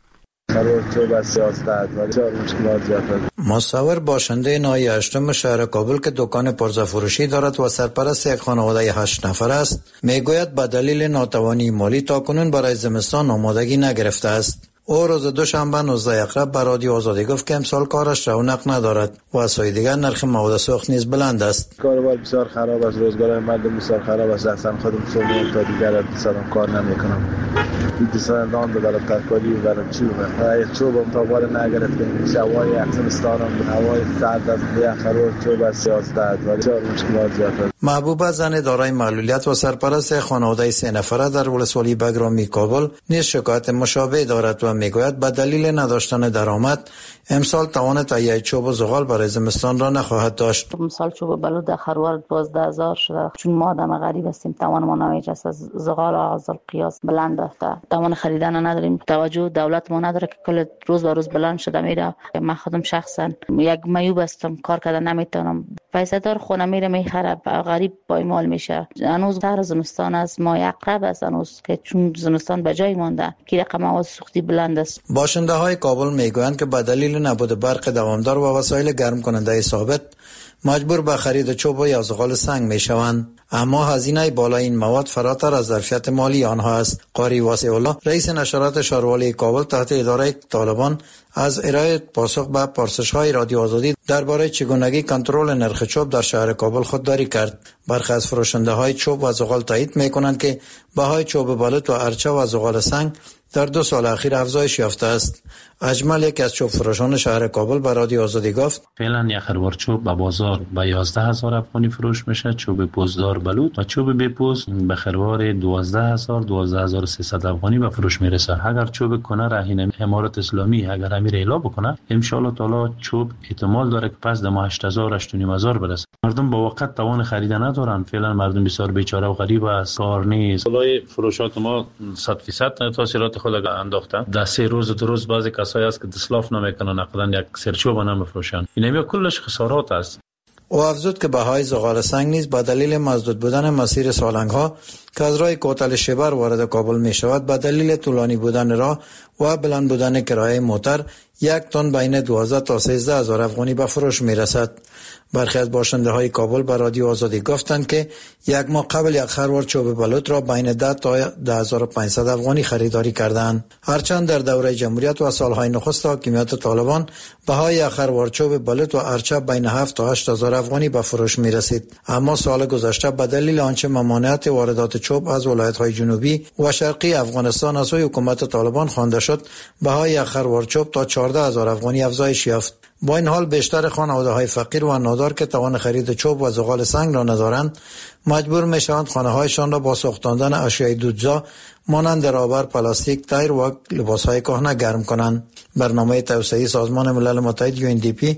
مصور باشنده نای هشتم شهر کابل که دکان پرزه فروشی دارد و سرپرست یک خانواده هشت نفر است میگوید به دلیل ناتوانی مالی تاکنون برای زمستان آمادگی نگرفته است. او روز دوشنبه نوزده اقرب به رادیو آزادی گفت که امسال کارش رونق ندارد و از سوی دیگر نرخ مواد سوخت نیز بلند است. کاروبار بسیار خراب است، روزگار مردم بسیار خراب است. اصلا خودم صبح تا دیگر اقتصادم کار نمیکنم. اقتصاد دان به برای ترکاری و برای چوب های چوبم تا بار نگرفتیم. هوای زمستانم هوای سرد است، یخ رو چوب است سیاست و بسیار مشکلات زیاد است. محبوبه زن دارای معلولیت و سرپرست خانواده سه نفره در ولسوالی بگرامی کابل نیز شکایت مشابه دارد و میگوید به دلیل نداشتن درآمد امسال توان تهیه چوب و زغال برای زمستان را نخواهد داشت. امسال چوب بلود در خروار دوازده هزار شده، چون ما آدم غریب هستیم توان ما نمیرسه. از زغال از قیاس بلند رفته، توان خریدن نداریم. توجه دولت ما نداره که کل روز به روز بلند شده میره. من خودم شخصا یک میوب هستم، کار کردن نمیتونم. پیسه دار خونه میره میخره، غریب پایمال میشه. هنوز تر زمستان است، ما اقرب است هنوز که چون زمستان به جای مانده که رقم مواد سوختی بلند است. باشنده های کابل میگویند که به دلیل نبود برق دوامدار و وسایل گرم کننده ثابت مجبور به خرید چوب یا زغال سنگ میشوند، اما هزینه بالای این مواد فراتر از ظرفیت مالی آنها است. قاری واسع الله رئیس نشرات شهروالی کابل تحت اداره طالبان از ارائه پاسخ به پرسش‌های رادیو آزادی درباره چگونگی کنترل نرخ چوب در شهر کابل خودداری کرد. برخی از فروشنده‌های چوب و زغال تایید می‌کنند که بهای چوب بالوت و ارچه و زغال سنگ در دو سال اخیر افزایش یافته است. اجمل یک از چوب فروشان شهر کابل به رادیو آزادی گفت فعلا یک خروار چوب به بازار به یازده هزار افغانی فروش میشه، چوب پوزدار بلوط و چوب بی پوست به خروار دوازده هزار دوازده هزار و سیصد افغانی به فروش میرسه. اگر چوب کنه رهین امارات اسلامی اگر امیر اعلام بکنه ان شاء الله تعالی چوب احتمال داره که پس دم هشت هزار هشت و نیم هزار برسه. مردم با وقت توان خریدن ندارن. فعلا مردم بسیار بیچاره و غریب است، کار نیست. والله فروشات ما صد درصد تاثیرات خود انداخته. در سه روز دو روز بعضی کسایی است که دسلاف نمیکنن، اقلا یک سرچوب نمیفروشن. اینم کلش خسارات است. او افزود که بهای زغال سنگ نیز به دلیل مسدود بودن مسیر سالنگ ها که از راه کوتل شبر وارد کابل می شود به دلیل طولانی بودن راه و بلند بودن کرایه موتر یک تن بین دوازده تا سیزده هزار افغانی به فروش می رسد. برخی از باشنده های کابل به رادیو آزادی گفتند که یک ماه قبل یک خروار چوب بلوط را بین ده تا ده هزار و پانصد افغانی خریداری کردند. هرچند در دوره جمهوریت و سالهای نخست حاکمیت طالبان بهای یک خروار چوب بلوط و ارچه بین هفت تا هشت هزار افغانی به فروش می رسید، اما سال گذشته به دلیل آنچه ممانعت واردات چوب از ولایت‌های جنوبی و شرقی افغانستان از سوی حکومت طالبان خوانده شد، بهای یک خروار چوب تا چهارده هزار افغانی افزایش یافت. با این حال بیشتر خانواده‌های فقیر و نادار که توان خرید چوب و زغال سنگ را ندارند مجبور میشوند خانه‌هایشان را با سوختاندن اشیاء دودزا مانند رابر، پلاستیک، تایر و لباس‌های کهنه گرم کنند. برنامه توسعه سازمان ملل متحد یو ان دی پی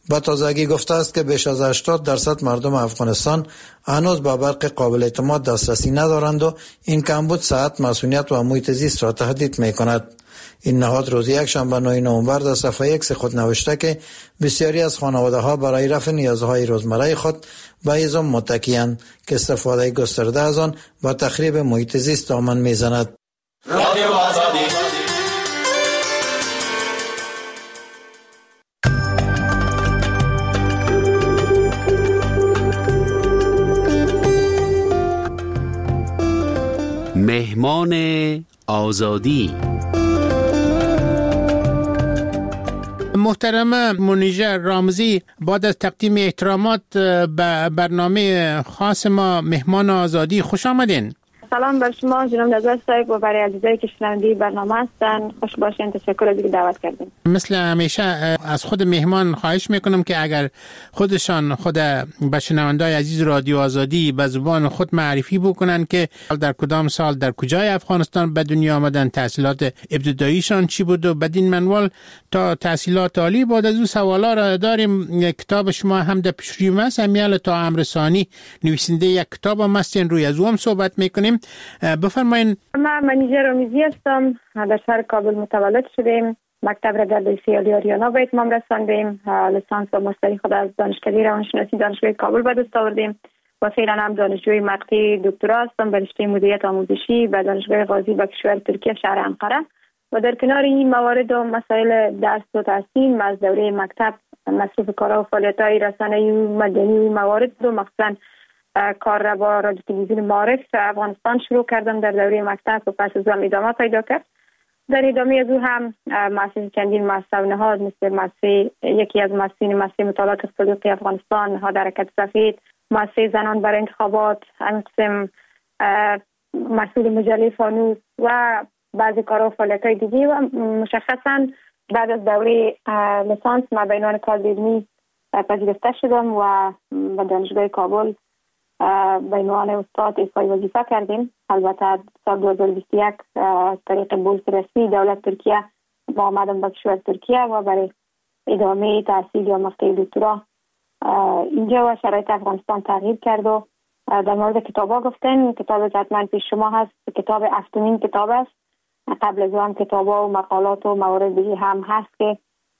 با تازگی گفته است که بیش از هشتاد درصد مردم افغانستان هنوز به برق قابل اعتماد دسترسی ندارند و این کمبود صحت، مسئولیت و محیط زیست را تهدید می کند. این نهاد روز یکشنبه نه نوامبر در صفحه ایکس خود نوشته که بسیاری از خانواده ها برای رفع نیازهای روزمره خود به هیزم متکی‌اند که استفاده گسترده از آن با تخریب محیط زیست دامن میزند. رادیو آزادی. مهمان آزادی. محترم منیژه رامزی، بعد از تقدیم احترامات به برنامه خاص ما مهمان آزادی خوش آمدین. سلام بر شما جناب نظر صاحب و برای عزیزایی که شنونده برنامه هستن. خوش باشین. تشکر از اینکه دعوت کردین. مثل همیشه از خود مهمان خواهش میکنم که اگر خودشان خود به شنونده‌های عزیز رادیو آزادی به زبان خود معرفی بکنن که در کدام سال در کجای افغانستان به دنیا آمدن، تحصیلات ابتداییشان چی بود و بدین منوال تا تحصیلات عالی. بعد از اون سوالا را داریم. کتاب شما هم در پیشروی است، امیال تا امرسانی نویسنده یک کتاب هم هستین، روی از اون صحبت میکنیم. بفرمایید. من منیژه رامزی هستم. در شهر کابل متولد شدیم. مکتب را در لیسه آریانا به اتمام رساندیم. لیسانس و ماستری خود از دانشکده روانشناسی دانشگاه کابل به دست آوردیم و فعلا هم دانشجوی مقطع دکترا هستم به رشته مدیریت آموزشی به دانشگاه غازی به کشور ترکیه شهر انقره. و در کنار این موارد و مسائل درس و تحصیل از دوره مکتب مصروف کارها و فعالیت‌های رسانه‌ای و مدنی و موارد رو مخصوصاً کار را با رادیو تلویزیون معارف افغانستان شروع کردم در دوره مکتب و پس از آن ادامه پیدا کرد. در ادامه از او هم مؤسسه چندین مؤسسه و نهاد مثل مؤسسه یکی از مؤسسین مؤسسه مطالعات اقتصادی افغانستان، نهاد حرکت سفید، مؤسسه زنان برای انتخابات، همین قسم مسئول مجله فانوس و بعضی کارها و فعالیت‌های دیگه. و مشخصاً بعد از دوره لیسانس ما به عنوان کادر علمی پذیرفته شدم و به دانشگاه کابل به عنوان استاد ایفای وظیفه کردیم. البته سال دو هزار و بیست و یک طریق بورس رسمی دولت ترکیه با آمدم به کشور ترکیه و برای ادامه تحصیل یا مقطع دکترا اینجا و شرایط افغانستان تغییر کرد. و در مورد کتاب ها گفتن، کتاب حتما پیش شما هست، کتاب هفتمین کتاب است. قبل از آن کتاب ها و مقالات و موارد دیگه هم هست که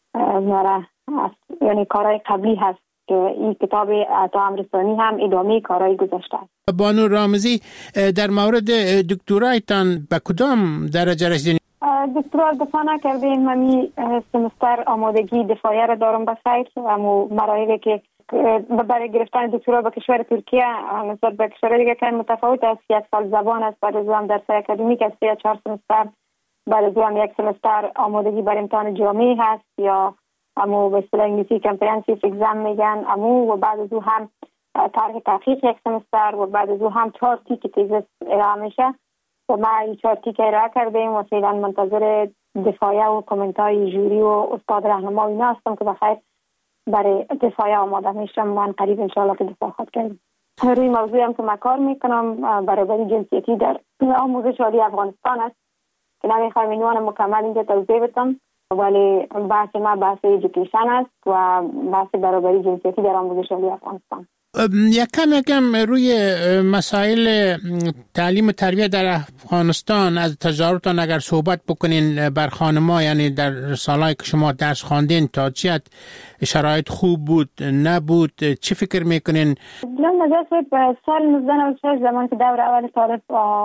یعنی کارهای قبلی هست که این کتاب تا امرسانی هم ادامه کارهای گذاشته است. بانو رامزی، در مورد دکترایتان به کدام درجه رسیدین؟ دکترا دفاع نکردیم. همی سمستر آمادگی دفاعیه را دارم بخیر. اما مراحلی که برای گرفتن دکترا به کشور ترکیه نسبت به کشور دیگه که متفاوت است. یک سال زبان است، بعد از آن درس اکادمیک است، یا چهار سمستر، بعد از آن یک سمستر آمادگی برای امتحان جامعی هست یا امو به اصطلاح انگلیسی کامپریهنسیو اگزم میگن امو. و بعد از او هم طرح تحقیق یک سمستر و بعد از او هم چهار تیک تیزس ارائه میشه و ما این چهار تیک ارائه کردیم و فعلا منتظر دفاعیه و کامنت های جوری و استاد راهنما اینا هستم که بخیر برای دفاعیه آماده میشم. من قریب انشاءالله که دفاع خود کردم. روی موضوعی هم که من کار میکنم برابری جنسیتی در آموزش عالی افغانستان است که نمیخوایم عنوان مکمل اینجا توضیح بدم، ولی بحث ما بحث ایژوکیشن است و بحث برابری جنسیتی در آموزش عالی افغانستان. یک کم یکم روی مسائل تعلیم و تربیت در افغانستان از تجاربتان اگر صحبت بکنین بر خانم‌ها، یعنی در سالهایی که شما درس خواندین تا چی شرایط خوب بود نبود، چی فکر میکنین؟ من نظر صاحب سال نوزده نود و شش زمان که دور اول طالب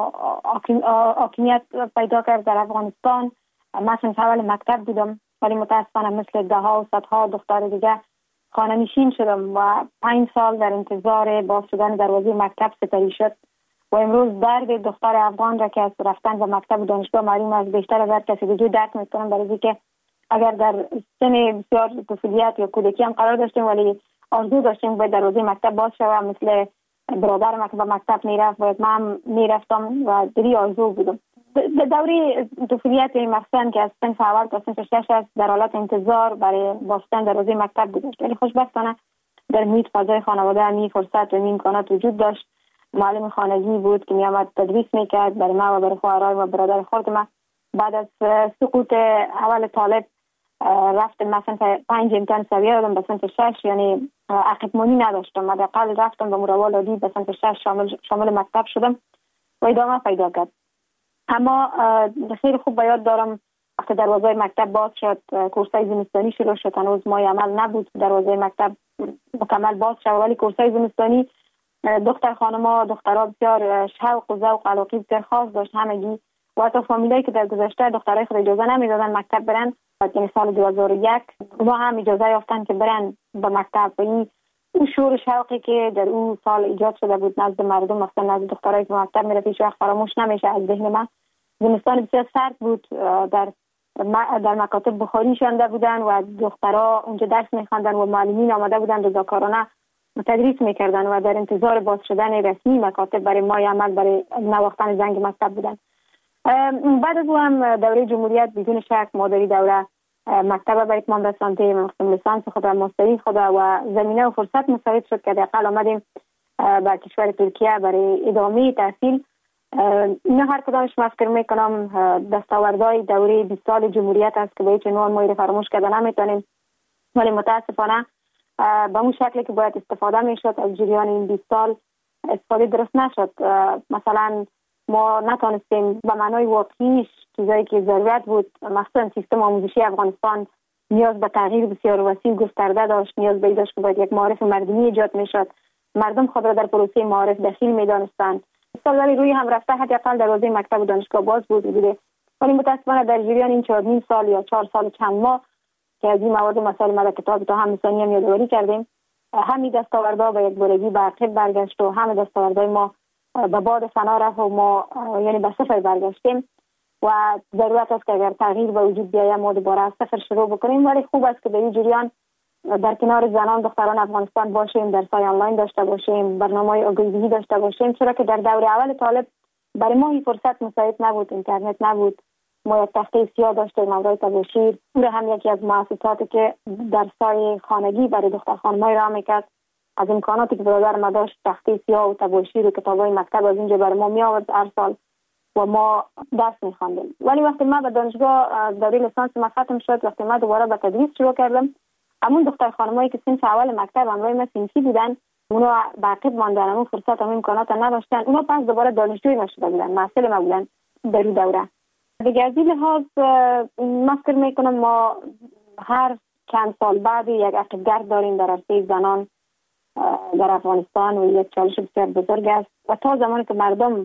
حاکمیت پیدا کرد در افغانستان، مثلا اول مکتب بودم ولی متاسفانه مثل ده ها و صدها دختر دیگه خانه نشین شدم و پنج سال در انتظار باز شدن دروازه مکتب سپری شد و امروز درد دختر افغان را که از رفتن به مکتب و دانشگاه معلوم از بیشتر از هر کسی دیگه درک میکنم، برای اینکه اگر در سن بسیار طفولیت یا کودکی هم قرار داشتیم ولی آرزو داشتیم باید دروازه مکتب باز شود، مثل برادر من که به مکتب میرفت باید من میرفتم و دری آرزو بودم. در دوره طفولیت مخصوصا که از صنف اول تا صنف شش است در حالت انتظار برای بستن دروازه مکتب گذاشت، ولی خوشبختانه در محیط فضای خانواده همی فرصت و این امکانات وجود داشت. معلم خانگی بود که میامد تدریس میکرد برای ما و برای خواهرای و برادر خود ما. بعد از سقوط اول طالب رفتم مثلا پنج امتحان سویه دادم به صنف شش، یعنی عقب‌مانی نداشتم. حداقل رفتم به مروال عادی به صنف شش شامل شامل مکتب شدم و ادامه پیدا کرد. اما خیلی خوب به یاد دارم وقتی دروازه مکتب باز شد، کورسای زمستانی شروع شد. هنوز ماه عمل نبود، دروازه مکتب مکمل باز شد، ولی کورسای زمستانی دختر خانما دخترها بسیار شوق و ذوق و علاقه بسیار خاص داشت همگی، و حتی فامیلایی که در گذشته دخترای خود اجازه نمیدادن مکتب برن، یعنی سال دو هزار و یک اونا هم اجازه یافتن که برن به مکتب. و این اون شور شوقی که در اون سال ایجاد شده بود نزد مردم، مثلا نزد دخترایی که مکتب میرفت، هیچ وقت فراموش نمیشه از ذهن من. زمستان بسیار سرد بود، در در مکاتب بخاری شانده بودن و دخترها اونجا درس میخواندن و معلمین آمده بودن رضاکارانه تدریس میکردن و در انتظار باز شدن رسمی مکاتب برای ماه عمل، برای نواختن زنگ مکتب بودن. بعد از او هم دوره جمهوریت بدون شک مادری دوره مکتب به اتمام رساندیم، مقسم لیسانس خود و ماستری خود و زمینه و فرصت مساعد شد که حداقل آمدیم به کشور ترکیه برای ادامه تحصیل. اینا هر کدامش من فکر میکنم دستاوردهای دوره بیست سال جمهوریت است که به هیچ عنوان ما فراموش کرده نمیتونیم، ولی متاسفانه به اون شکلی که باید استفاده میشد از جریان این بیست سال استفاده درست نشد. مثلا ما نتونستیم به معنای واقعیش چیزایی که ضرورت بود، مثلا سیستم آموزشی افغانستان نیاز به تغییر بسیار وسیع گسترده داشت، نیاز به این داشت که باید یک معارف مردمی ایجاد میشد، مردم خود را در پروسه معارف دخیل میدانستند. ولی روی هم رفته حداقل دروازه مکتب و دانشگاه باز بود بوده، ولی متاسفانه در جریان این چهار نیم سال یا چهار سال چند ماه که از این مواد و مسائل ما در کتاب تا هم ثانی هم یادآوری کردیم، همین دستاوردها به یک بارگی به عقب برگشت و همین دستاوردهای ما به باد فنا رفت و ما یعنی به صفر برگشتیم و ضرورت است که اگر تغییر به وجود بیاید ما دوباره از صفر شروع بکنیم. ولی خوب است که در این جریان در کنار زنان دختران افغانستان باشیم، درس‌های آنلاین داشته باشیم، برنامه‌های آگاهی داشته باشیم، چرا که در دوره اول طالب برای ما این فرصت مساعد نبود، اینترنت نبود، ما یک تخته سیاه داشتیم مورای تباشیر، اون هم یکی از مؤسساتی که درس‌های خانگی برای دختر خانم‌ها را میکرد. از امکاناتی که برادر ما داشت تخته سیاه و تباشیر و کتاب‌های مکتب از اینجا برای ما می آورد هر سال و ما درس می‌خواندیم. ولی وقتی ما به دانشگاه دوره لیسانس ما ختم شد، وقتی ما دوباره به تدریس شروع کردم، همون دختر خانمایی که صنف اول مکتب همراه ما صنفی بودن، اونا باقی ماندن، اون فرصت همون امکانات نداشتن، اونا پس دوباره دانشجوی نشده بودن، محصل ما بودن در این دوره. دیگه از این لحاظ من فکر میکنم ما هر چند سال بعد یک عقب‌گرد داریم در عرصه زنان در افغانستان و یک چالش بسیار بزرگ است و تا زمانی که مردم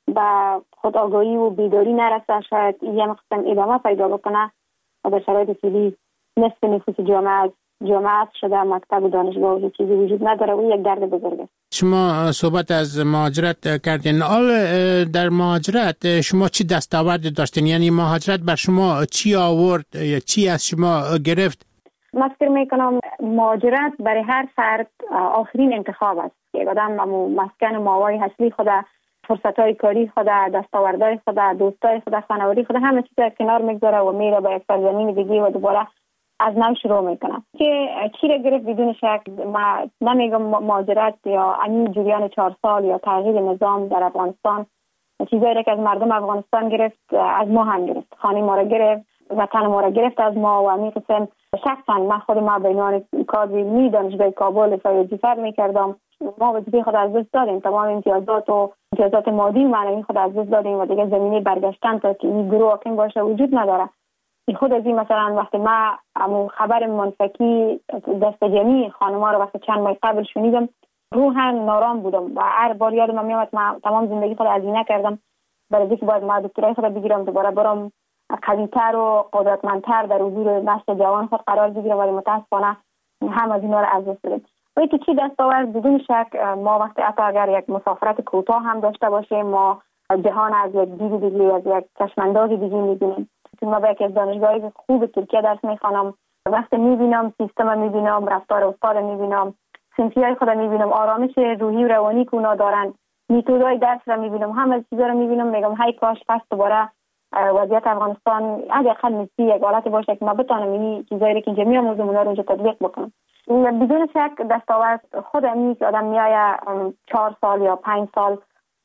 به خود آگاهی و بیداری نرسه شاید این قسم ادامه پیدا بکنه و در شرایط فعلی نصف نفوس جامعه جامعه شده مکتب و دانشگاه و هیچ چیزی وجود نداره و یک درد بزرگ است. شما صحبت از مهاجرت کردین. حال در مهاجرت شما چی دستاورد داشتین؟ یعنی مهاجرت بر شما چی آورد یا چی از شما گرفت؟ من فکر میکنم مهاجرت برای هر فرد آخرین انتخاب است که آدم مسکن ماوای اصلی خود، فرصت‌های کاری خود، دستاوردهای خود، دوستای خود، خانوادگی خود همه چیز کنار میگذاره و میره به یک سرزمین دیگه و دوباره از نو شروع میکنم. که چی را گرفت بدون شک ما نمیگم مهاجرت یا این جریان چهار سال یا تغییر نظام در افغانستان چیزایی را که از مردم افغانستان گرفت از ما هم گرفت، خانه ما را گرفت، وطن ما را گرفت از ما و همین قسم شخصا من خود ما به عنوان کادر می دانشگاه کابل وظیفه میکردم، ما وظیفه خود از دست دادیم، تمام امتیازات و امتیازات مادی و معنوی خود از دست دادیم و دیگه زمینه برگشتن تا که این گروه حاکم باشه وجود نداره. خود از این مثلا وقتی ما امو خبر منفکی دست جمعی خانم‌ها رو وقتی چند ماه قبل شنیدم روحاً نارام بودم و هر بار یادم میاد ما تمام زندگی خود هزینه کردم برای اینکه باید ما دکترای خود بگیرم دوباره برام قوی‌تر و قدرتمندتر در حضور نسل جوان خود قرار بگیرم، ولی متاسفانه هم از اینا رو از دست دادیم. و که چی دستاورد بدون شک ما وقتی حتی اگر یک مسافرت کوتاه هم داشته باشیم ما جهان از یک دید دیگه از یک چشمانداز دیگه می‌بینیم. ما با یکی از دانشگاه‌های خوب ترکیه درس می‌خوانم، وقتی می‌بینم سیستم می‌بینم، رفتار استاد می‌بینم، صنفی‌های خود می‌بینم، آرامش روحی و روانی که اونا دارن، میتودهای درس را می‌بینم، همه چیزا رو می‌بینم، میگم هی کاش پس دوباره وضعیت افغانستان حداقل نسبی یک حالت باشه که ما بتونم این چیزایی که اینجا می‌آموزم اونا رو اینجا تطبیق بکنم. بدون شک دستاورد خود اینی که آدم میآید چهار سال یا پنج سال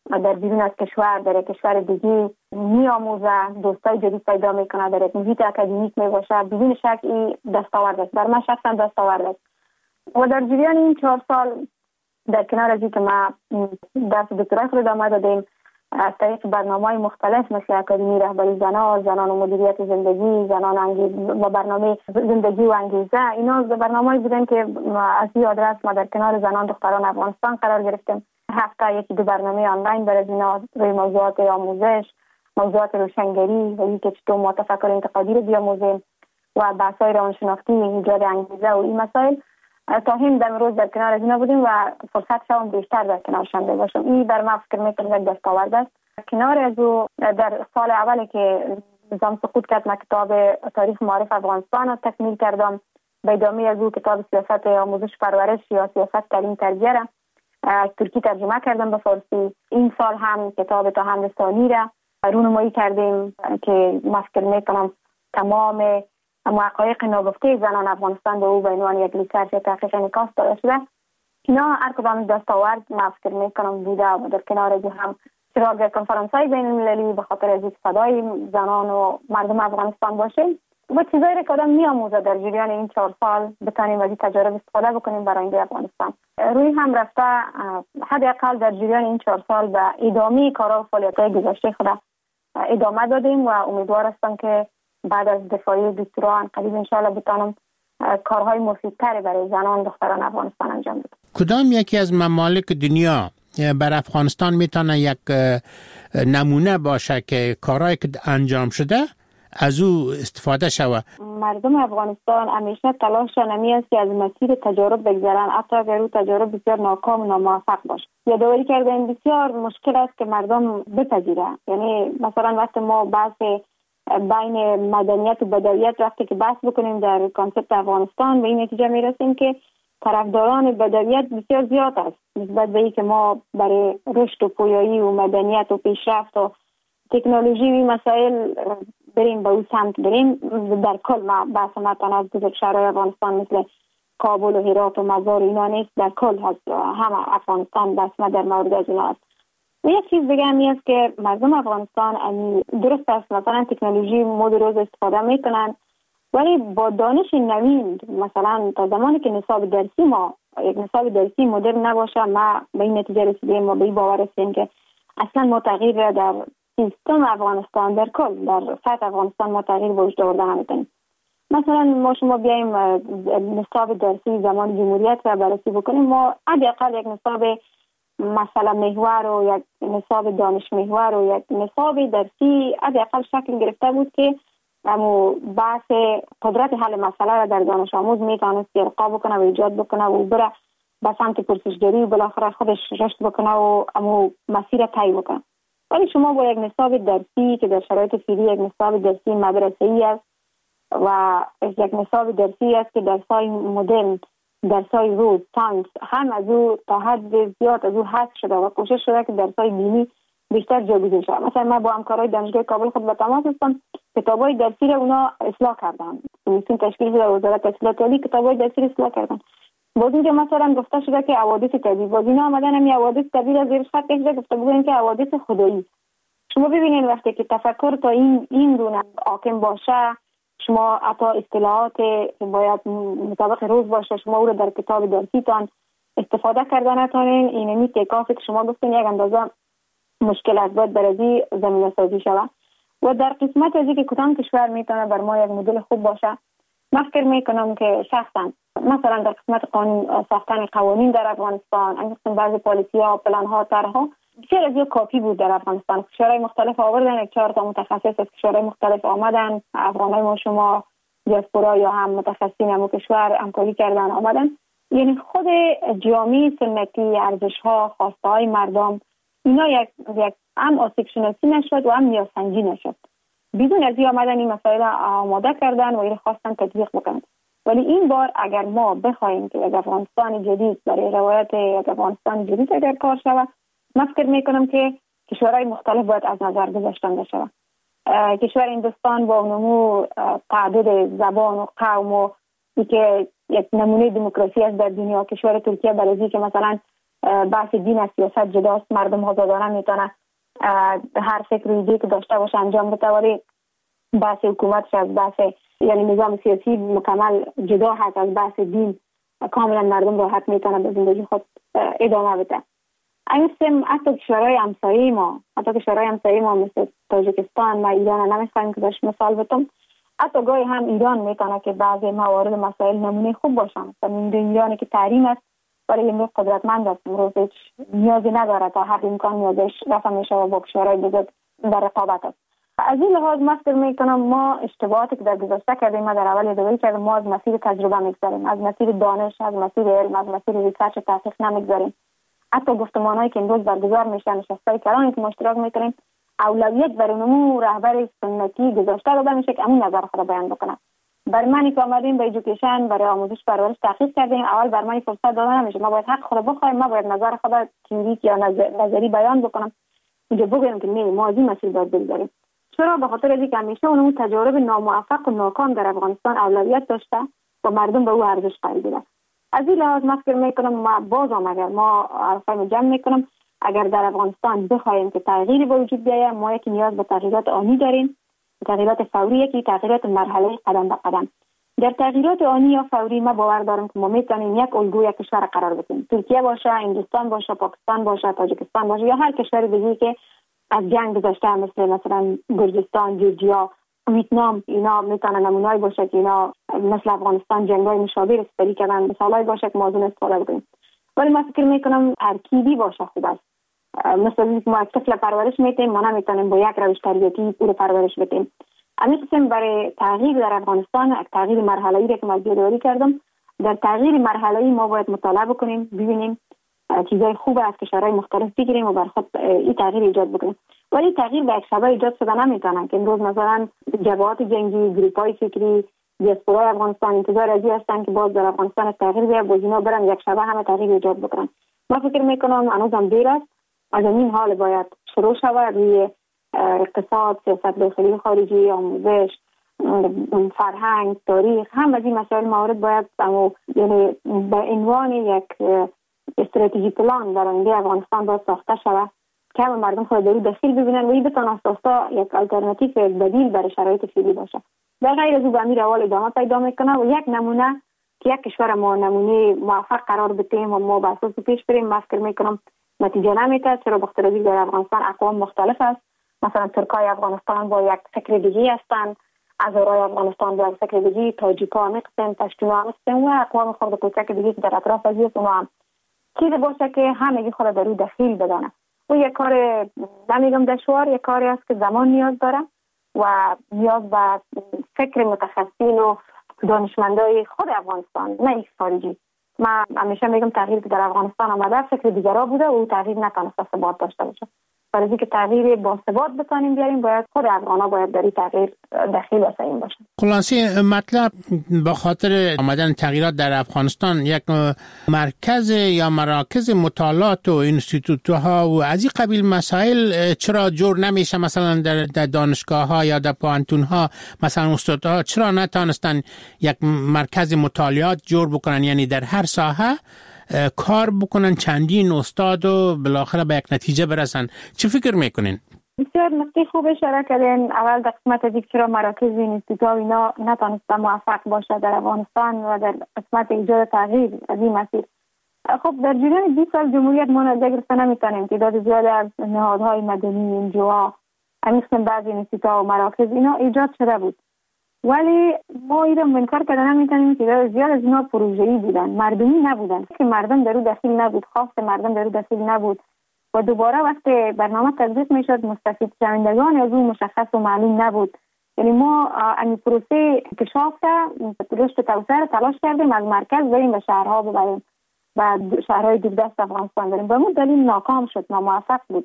در بیرون از کشور در کشور دیگه میآموزه، دوستای جدید پیدا میکنه، در یک محیط اکادمیک میباشه. بدون شک این دستاورد است، بر من شخصا دستاورد است. و در جریان این چهار سال در کنار از اینکه ما درس دکترای خود ادامه دادیم از طریق برنامه‌های مختلف مثل اکادمی رهبری زنان، زنان و مدیریت زندگی، زنان انگیزه و برنامه زندگی و انگیزه، اینا برنامه‌ای بودن که از این آدرس ما در کنار زنان دختران افغانستان قرار گرفتیم. هفته یکی دو برنامه آنلاین برای اینا روی موضوعات آموزش، موضوعات روشنگری و اینکه چطور ما تفکر انتقادی رو بیاموزیم و بحث‌های روانشناختی، ایجاد انگیزه و این مسائل. تا هم در روز در کنار از اینا بودیم و فرصت شام بیشتر در کنارشان باشم. این بر ما فکر میکنم یک دستاورد است. کنار از او در سال اولی که نظام سقوط کرد، من کتاب تاریخ معارف افغانستان را تکمیل کردم. به ادامه از او کتاب سیاست آموزش پرورش یا سیاست تعلیم تربیه را از ترکی ترجمه کردم به فارسی. این سال هم کتاب تا حمل ثانی را رونمایی کردیم که من فکر میکنم تمام حقایق ناگفته زنان افغانستان به او به عنوان یک ریسرچ تحقیق انعکاس داده شده. اینا هر کدام دستاورد من فکر میکنم بوده و در کنار از هم چراغ کنفرانس‌های بین المللی به خاطر از صدای زنان و مردم افغانستان باشه و چیزایی را که آدم میآموزه در جریان این چهار سال بتانیم از این تجارب استفاده بکنیم برای آینده افغانستان. روی هم رفته حداقل در جریان این چهار سال به ادامه کارها و فعالیت‌های گذشته خود ادامه دادیم و امیدوار هستم که بعد از دفاعی دکترا قریب انشاءالله بتانم کارهای مفیدتری برای زنان دختران افغانستان انجام بدم. کدام یکی از ممالک دنیا بر افغانستان میتونه یک نمونه باشه که کارهایی که انجام شده از او استفاده شود؟ مردم افغانستان همیشه تلاششان همی است که از مسیر تجارب بگذرن، حتی اگر او تجارب بسیار ناکام و ناموفق باشه. یادآوری کردن بسیار مشکل است که مردم بپذیره. یعنی مثلا وقتی ما بحث بین مدنیت و بدویت وقتی که بحث بکنیم در کانسپت افغانستان به این نتیجه میرسیم که طرفداران بدویت بسیار زیاد است نسبت به اینکه ما برای رشد و پویایی و مدنیت و پیشرفت و تکنولوژی و مسائل بریم به اون سمت بریم. در کل ما بحث ما تنها از بزرگ شهرهای افغانستان مثل کابل و هرات و مزار اینا نیست، در کل هست همه افغانستان بحث ما در مورد از اینا است. و یک چیز دیگه همی است که مردم افغانستان درست است مثلا تکنولوژی مد روز استفاده میکنن ولی با دانش نوین مثلا تا زمانی که نصاب درسی ما یک نصاب درسی مدرن نباشه ما به این نتیجه رسیدیم ما به این باور هستیم که اصلا ما تغییر را در سیستم افغانستان در کل در سطح افغانستان ما تغییر به وجود آوردن نمیتونیم. مثلا ما شما بیایم نصاب درسی زمان جمهوریت را بررسی بکنیم، ما حداقل یک نصاب مثلا محور و یک نصاب دانش محور و یک نصاب درسی حداقل شکل گرفته بود که امو بحث قدرت حل مسئله را در دانش آموز میتونست ارقا بکنه و ایجاد بکنه و بره به سمت پرسشگری و بالاخره خودش رشد بکنه و امو مسیر طی بکنه. ولی شما با یک نصاب درسی که در شرایط فعلی یک نصاب درسی مدرسه‌ای است و یک نصاب درسی است که درس‌های مدرن، درس‌های روز، ساینس هم از او تا حد زیاد از او حذف شده و کوشش شده که درس‌های دینی بیشتر جایگزین شود. مثلا ما با همکارای دانشگاه کابل خود به تماس هستم، کتابای درسی را اونا اصلاح کردن. کمیسیون تشکیل شده وزارت اطلاعات عالی کتابای درسی را اصلاح کردن. باز اینجا مثلا گفته شده که حوادث طبیعی، باز اینا آمدن هم حوادث طبیعی را زیر خط کشیده گفته بودن که حوادث خدایی. شما ببینید وقتی که تفکر تا این این گونه حاکم باشه، شما حتی اصطلاحات باید مطابق روز باشه شما او را در کتاب درسیتان استفاده کردن نتونین، اینمی تکافی که شما گفتین یک اندازه مشکل است باید برازی زمینه سازی شود. و در قسمت از اینکه کدام کشور میتونه بر ما یک مدل خوب باشه، من فکر میکنم که شخصا مثلا در قسمت قانون ساختن قوانین در افغانستان انگشتن بعضی پالیسی ها پلان ها طرحها بسیار از یک کافی بود. در افغانستان کشورهای مختلف آوردن، یک چهار تا متخصص از کشورهای مختلف آمدن، افغانای ما شما دیاسپورا یا هم متخصصین هم کشور همکاری کردن آمدن. یعنی خود جامعه سنتی، ارزش ها، خواسته های مردم اینا یک یک هم آسیب شناسی نشد و هم نیازسنجی نشد. بدون از این آمدن این مسائل آماده کردن و این خواستن تطبیق بکنن. ولی این بار اگر ما بخوایم که یک افغانستان جدید برای روایت یک افغانستان جدید اگر کار شود، من فکر میکنم که کشورهای مختلف باید از نظر گذاشتن بشه. کشور هندوستان با نمو تعدد زبان و قوم و که یک نمونه دموکراسی است در دنیا، کشور ترکیه برای که مثلا بحث دین از سیاست جداست، مردم آزادانه میتونه هر فکر و ایده که داشته باشه انجام بده، ولی بحث حکومتش از بحث یعنی نظام سیاسی مکمل جدا هست از بحث دین، کاملا مردم راحت میتونه به زندگی خود ادامه بده. این سم حتی کشورهای همسایه ما، حتی کشورهای همسایه ما مثل تاجیکستان و ایران نمیخوایم که بهش مثال بتم، حتی گاهی هم ایران میتونه که بعضی موارد مسائل نمونه خوب باشن. مثلا ایرانی که تحریم است ولی امروز قدرتمند است، امروز هیچ نیازی نداره تا هر امکان نیازش رفع میشه و با کشورهای دیگه در رقابت است. از این لحاظ من فکر میکنم ما اشتباهاتی که در گذشته کردیم، ما در اول یادآوری کردیم، ما از مسیر تجربه میگذاریم، از مسیر دانش، از مسیر علم، از مسیر ریسرچ و تحقیق نمیگذاریم. حتی گفتمانایی که امروز برگزار میشن، نشستای کلانی که ما اشتراک میکنیم، اولویت بر اونمو رهبر سنتی گذاشته داده میشه که همون نظر خود بیان بکنه. بر منی که آمدیم به ایژوکیشن برای آموزش پرورش تحقیق کردیم، اول بر من فرصت داده نمیشه، ما باید حق خود بخوایم، ما باید نظر خود تئوریک یا نظری بیان بکنم، اینجا بگیم که نه ما از این مسیر باید بگذاریم. چرا؟ به خاطر اینکه همیشه اون تجارب ناموفق و ناکام در افغانستان اولویت داشته و مردم به او ارزش قائل بودند. از این لحاظ من فکر میکنم ما بازم اگر ما حرفای جمع میکنم، اگر در افغانستان بخوایم که تغییری به وجود بیاید، ما یک نیاز به تغییرات آنی داریم، تغییرات فوری که تغییرات مرحله قدم به قدم. در تغییرات آنی یا فوری ما باور دارم که ما میتونیم یک الگوی کشور قرار بدیم، ترکیه باشه، هندوستان باشه، پاکستان باشه، تاجیکستان باشه یا هر کشور دیگه‌ای که از جنگ گذشته مثل مثلا گرجستان، جورجیا، ویتنام، اینا میتونن نمونه‌ای باشه که اینا مثل افغانستان جنگ‌های مشابه رسیدگی کردن، مثالای باشه که موضوع استفاده کنیم. ولی من فکر میکنم ترکیبی باشه خوب است. مثلا اینکه ما طفل پرورش میتیم، ما نمیتونیم با یک روش تربیتی او رو پرورش بدیم. همین قسم برای تغییر در افغانستان، یک تغییر مرحله‌ای که من یادآوری کردم، در تغییر مرحله‌ای ما باید مطالعه بکنیم، ببینیم چیزای خوب از کشورهای مختلف بگیریم و بر خود این تغییر ایجاد بکنیم. ولی تغییر به یک شبه ایجاد شده نمیتونه که امروز مثلا جبهات جنگی، گروپ‌های فکری، دیاسپورای افغانستان انتظار از این هستن که باز در افغانستان تغییر بیاد، باز اینا برن یک شبه همه تغییر ایجاد بکنن. من فکر میکنم هنوزم دیر است، از این حال باید شروع شود روی اقتصاد، سیاست داخلی خارجی، آموزش، فرهنگ، تاریخ، هم از این مسائل موارد باید یعنی به عنوان یک استراتژی پلان در آینده افغانستان باید ساخته شود که همه مردم خود در داخل ببینن و این بتونه اساسا یک آلترناتیو، یک بدیل برای شرایط فعلی باشه. در غیر از او به امیر اول ادامه پیدا میکنه و یک نمونه که یک کشور ما نمونه موفق قرار بدیم و ما به اساس پیش بریم، من فکر میکنم نتیجه نمیده. چرا؟ بخاطر اینکه در افغانستان اقوام مختلف است. مثلا ترکای افغانستان با یک فکر دیگه هستند، هزارای افغانستان با یک فکر دیگه، تاجیکا هم قسم، پشتونا هم قسم و اقوام خود کوچک دیگه که در اطراف از اونا هم چیزی باشه که همگی خود در او دخیل بدانه. و یک کار نمیگم دشوار، یک کاری است که زمان نیاز داره و نیاز به فکر متخصصین و دانشمندای خود افغانستان، نه یک خارجی. من همیشه میگم تغییر که در افغانستان آمده فکر دیگرا بوده و او تغییر نتونسته ثبات داشته باشه. برای اینکه تغییر با ثبات بتونیم بیاریم، باید خود افغانا باید در این تغییر دخیل و سعیم باشن. خلاصه مطلب به خاطر آمدن تغییرات در افغانستان یک مرکز یا مراکز مطالعات و انستیتوت ها و از این قبیل مسائل چرا جور نمیشه؟ مثلا در, در دانشگاه ها یا در پوهنتون ها مثلا استادها چرا نتونستن یک مرکز مطالعات جور بکنن، یعنی در هر ساحه کار بکنن، چندین استاد و بالاخره به یک نتیجه برسن؟ چه فکر میکنین؟ بسیار نکته خوب اشاره کردین. اول در قسمت دیگه چرا مراکز اینستیتوت اینا نتونسته موفق باشه در افغانستان و در قسمت ایجاد تغییر از این مسیر. خب در جریان بیست سال جمهوریت ما نتیجه گرفته نمیتونیم. تعداد زیاد از نهادهای مدنی، انجوها، همیشه بعضی اینستیتوت و مراکز اینا ایجاد شده بود، ولی ما اینا منکر کردن نمیتونیم که زیاد از اینا پروژه‌ای بودن، مردمی نبودن، که مردم درو دخیل نبود، خواست مردم درو دخیل نبود و دوباره وقتی برنامه تطبیق میشد مستفید شوندگان از اون مشخص و معلوم نبود. یعنی ما این پروسه انکشاف رشد توسعه تلاش کردیم از مرکز بریم به شهرها ببریم و شهرهای دوردست افغانستان بریم، به اون دلیل ناکام شد، ناموفق بود.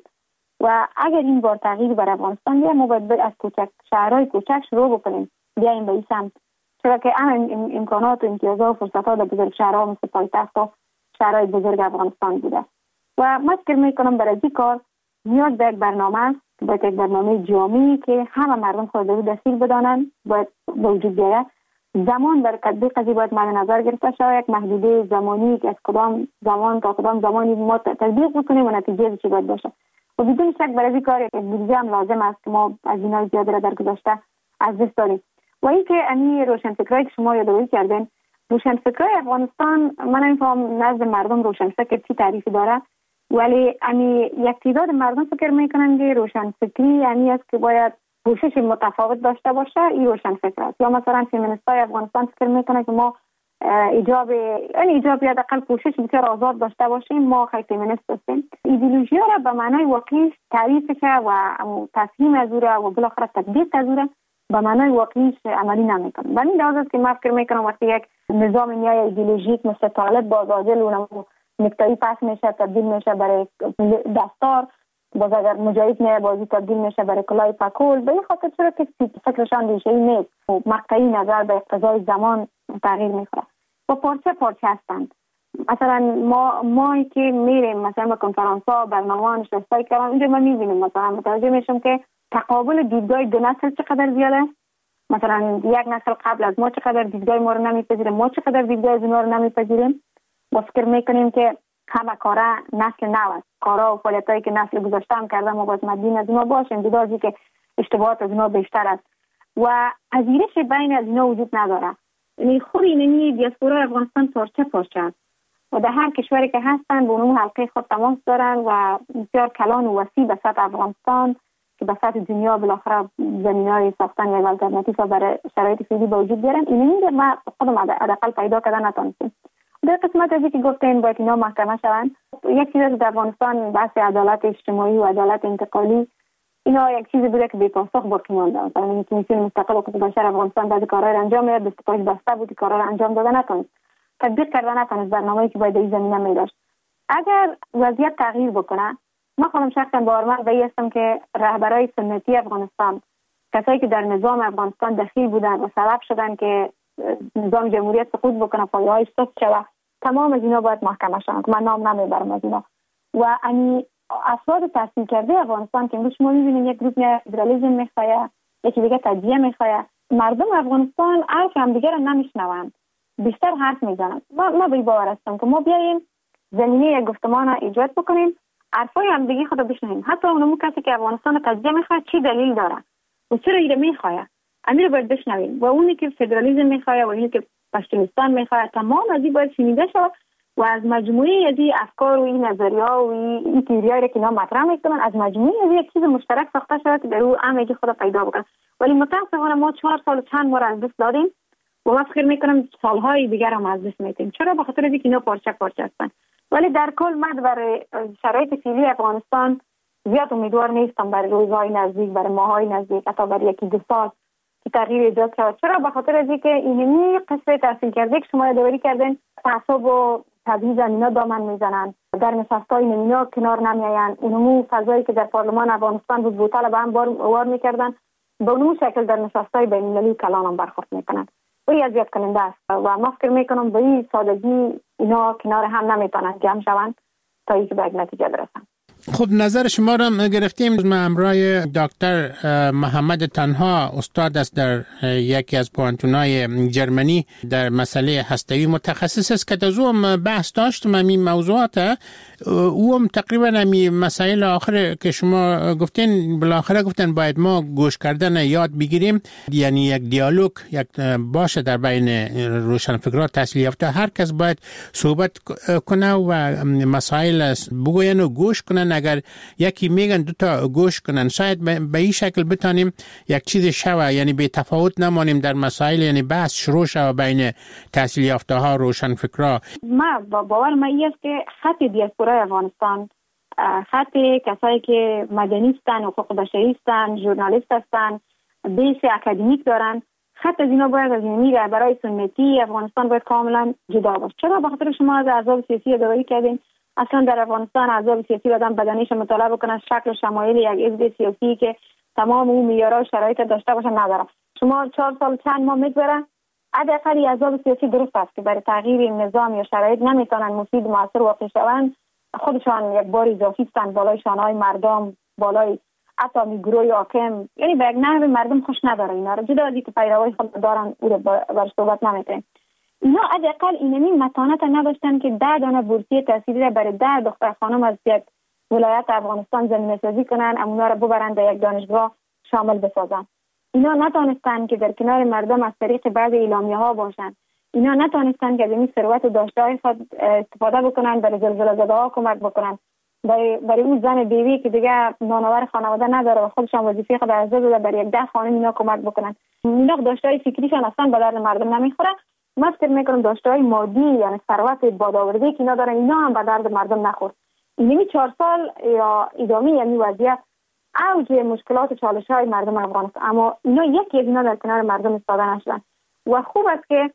و اگر این بار تغییر بر افغانستان بیایم ما باید از کوچک شهرهای کوچک شروع بکنیم بیایم به این سمت، چرا که هم امکانات و امتیازات و فرصت‌ها در بزرگ شهرها مثل پایتخت و شهرهای بزرگ افغانستان بوده. و من فکر میکنم برای این کار نیاز به یک برنامه است، باید یک برنامه جامعی که همه مردم خود رو دخیل بدانند باید به وجود بیاید زمان در تطبیق قضیه باید مد نظر گرفته شود. یک محدوده زمانی که از کدام زمان تا کدام زمانی ما تطبیق بکنیم و نتیجه چی باید باشه و بدون شک برای این کار یک بودجه هم لازم است که ما از اینها زیاده را در گذشته از دست داریم. و اینکه امی روشنفکرایی که شما یادآوری کردین، روشنفکرای افغانستان من نمی‌فهمم نزد مردم روشنفکر چی تعریفی داره، ولی امی یک تعداد مردم فکر میکنن که روشنفکری یعنی است که باید پوشش متفاوت داشته باشه. این روشنفکر است. یا مثلا فمینیستای افغانستان فکر میکنه که ما ایجاب این ایجاب یا حداقل پوشش بسیار آزاد داشته باشیم، ما خیلی فمینیست هستیم. ایدئولوژی را به معنای واقعی تعریفش و تفهیم از اون و بالاخره تطبیق از اون به معنای واقعیش عملی نمیکنه. و این لحاظ است که من فکر میکنم وقتی یک نظام نیای ایدئولوژیک مثل طالب با عادل اونم نکتایی پس میشه تبدیل میشه برای دستار، باز اگر مجاهد نه بازی تبدیل میشه برای کلاه پکول. به این خاطر چرا که فکرشان ریشه‌ای نیست و مقطعی نظر به اقتضای زمان تغییر میخوره و پارچه پارچه هستند. مثلا ما مایی که میریم مثلا به کنفرانس ها برنامه نشستای کردن اینجا ما میبینیم مثلا متوجه میشم که تقابل دیدگاه دو نسل چقدر زیاده. مثلا یک نسل قبل از ما چقدر دیدگاه ما رو نمیپذیره، ما چقدر دیدگاه از اونها رو نمیپذیریم. با فکر میکنیم که همه کارا نسل نو است، کارا و فعالیتایی که نسل گذشته هم کرده ما باید مدین از اونها باشیم، دیدازی که اشتباهات از اونها بیشتر است و پذیرش بین از اونها وجود نداره. یعنی خود اینمی دیاسپورا افغانستان پارچه پارچه است و در هر کشوری که هستن به اون حلقه خود تماس دارن و بسیار کلان و وسیع به سطح افغانستان که به سطح دنیا بالاخره زمینه‌های ساختن یک آلترناتیو برای شرایط فعلی به وجود بیارن. اینمی ما خودم حداقل پیدا کردن نتونستیم. در قسمت از که گفتین باید اینا محکمه شوند، یک چیز در افغانستان بحث عدالت اجتماعی و عدالت انتقالی اینا یک چیز بوده که بی پاسخ باقی مانده. مثلا کمیسیون مستقل حقوق بشر افغانستان بعضی کارا رو انجام میداد، دستگاهش بسته بود، کارا رو انجام داده نتونست، تطبیق کرده نتونست برنامه‌ای که باید در این زمینه می‌داشت. اگر وضعیت تغییر بکنه، من خودم شخصا باورمند به این هستم که رهبرای سنتی افغانستان، کسایی که در نظام افغانستان دخیل بودن و سبب شدن که نظام جمهوریت سقوط بکنه، پایه‌هایش سست شود، تمام از اینا باید محکمه شوند. من نام نمیبرم از اینا. و انی افراد تحصیل کرده افغانستان که امروز شما می‌بینید یک گروه لیبرالیسم می‌خواد، یکی دیگه تجزیه می‌خواد، مردم افغانستان حرف هم دیگه رو نمیشنوند، بیشتر حرف میزنند. ما ما به باور هستم که ما بیاییم زمینه یک گفتمان ایجاد بکنیم، حرفای هم دیگه خود بشنویم. حتی اون کسی که افغانستان تجزیه می‌خواد چی دلیل داره و چرا اینو می‌خواد، امیر باید بشنویم. و اونی که فدرالیسم می‌خواد و اونی که پشتونستان می‌خواد، تمام از این باید شنیده شود و از مجموعه از این افکار و این نظریه‌ها و این تئوریایی که اینا مطرح می‌کنن، از مجموعه از یک چیز مشترک ساخته شده که در اون همگی خود پیدا بکنه. ولی متأسفانه ما چهار سال چند ماه از دست دادیم و من فکر می‌کنم سال‌های دیگر هم از دست می‌دیم. چرا؟ به خاطر اینکه اینا پارچه پارچه هستن. ولی در کل من برای شرایط فعلی افغانستان زیاد امیدوار نیستم برای روزهای نزدیک، برای ماه‌های نزدیک، حتی برای یکی دو سال که تغییر ایجاد شود. چرا؟ به خاطر اینکه اینمی قصه تحصیل کرده که شما یادآوری کردین، تعصب و تبعیض اینا دامن میزنن، در نشست‌های اینا کنار نمیآیند. اونمو فضایی که در پارلمان افغانستان بود بوتال به هم بار وار میکردن، به اون شکل در نشست‌های بین‌المللی کلان هم برخورد میکنن. این اذیت کننده است و ما فکر میکنم به این سادگی اینا کنار هم نمیتونن جمع شوند تا اینکه به یک نتیجه برسن. خب نظر شما را گرفتیم. من همراه دکتر محمد تنها استاد است در یکی از پوانتونای جرمنی در مسئله هسته‌ای، متخصص است که از او بحث داشتم این موضوعات. او هم تقریبا همین مسائل آخر که شما گفتین بالاخره گفتن باید ما گوش کردن یاد بگیریم، یعنی یک دیالوگ یک باشه در بین روشنفکران تحصیل یافته، هر کس باید صحبت کنه و مسائل بگوین و گوش کنن. اگر یکی میگن دو تا گوش کنن، شاید به این شکل بتانیم یک چیز شوه، یعنی به تفاوت نمانیم در مسائل، یعنی بحث شروع شوه بین تحصیل یافته ها روشنفکران. ما باور ما است که خط دیاسپورای افغانستان، خط کسایی که مدنی هستن، حقوق بشری هستن، ژورنالیست هستن، بیس اکادمیک دارن، خط از اینا باید از اینی برای سنتی افغانستان باید کاملا جدا باشه. چرا؟ به خاطر شما از احزاب سیاسی یادآوری کردین. اصلا در افغانستان احزاب سیاسی آدم بدنیش مطالعه بکنه، شکل و شمایل یک حزب سیاسی که تمام اون معیارها و شرایط داشته باشه نداره. شما چهار سال چند ماه میگذره، حداقل احزاب سیاسی درست است که برای تغییر نظام یا شرایط نمیتونن مفید موثر واقع شوند، خودشان یک بار اضافی هستند بالای شانه‌های مردم، بالای حتی می گروه حاکم، یعنی به یک نحو مردم خوش نداره اینا رو، جدا از اینکه پیروای خود دارن او رو بر صحبت نمیکنیم. اینا حداقل اینمی متانت نداشتن که ده دانه بورسیه تحصیلی را برای ده دختر خانم از یک ولایت افغانستان زمینه سازی کنن، اونا را ببرن در یک دانشگاه شامل بسازن. اینا نتونستن که در کنار مردم از طریق بعض اعلامیه ها باشن. اینا نتونستن که از این ثروت داشته خود استفاده بکنن، برای زلزله زده ها کمک بکنن، برای برای اون زن بیوی که دیگه نانآور خانواده نداره و خودشان وظیفه خود از داده برای یک ده خانم اینا کمک بکنن. اینا داشته فکریشان اصلا به درد مردم نمیخوره. من فکر میکنم داشته های مادی یعنی ثروت بادآوردی که اینا دارن اینا هم به درد مردم نخورد. اینمی چهار سال یا ادامه یعنی وضعیت اوج مشکلات و چالش های مردم افغانستان، اما اینا یکی از اینا در کنار مردم ایستاده نشدن و خوب است که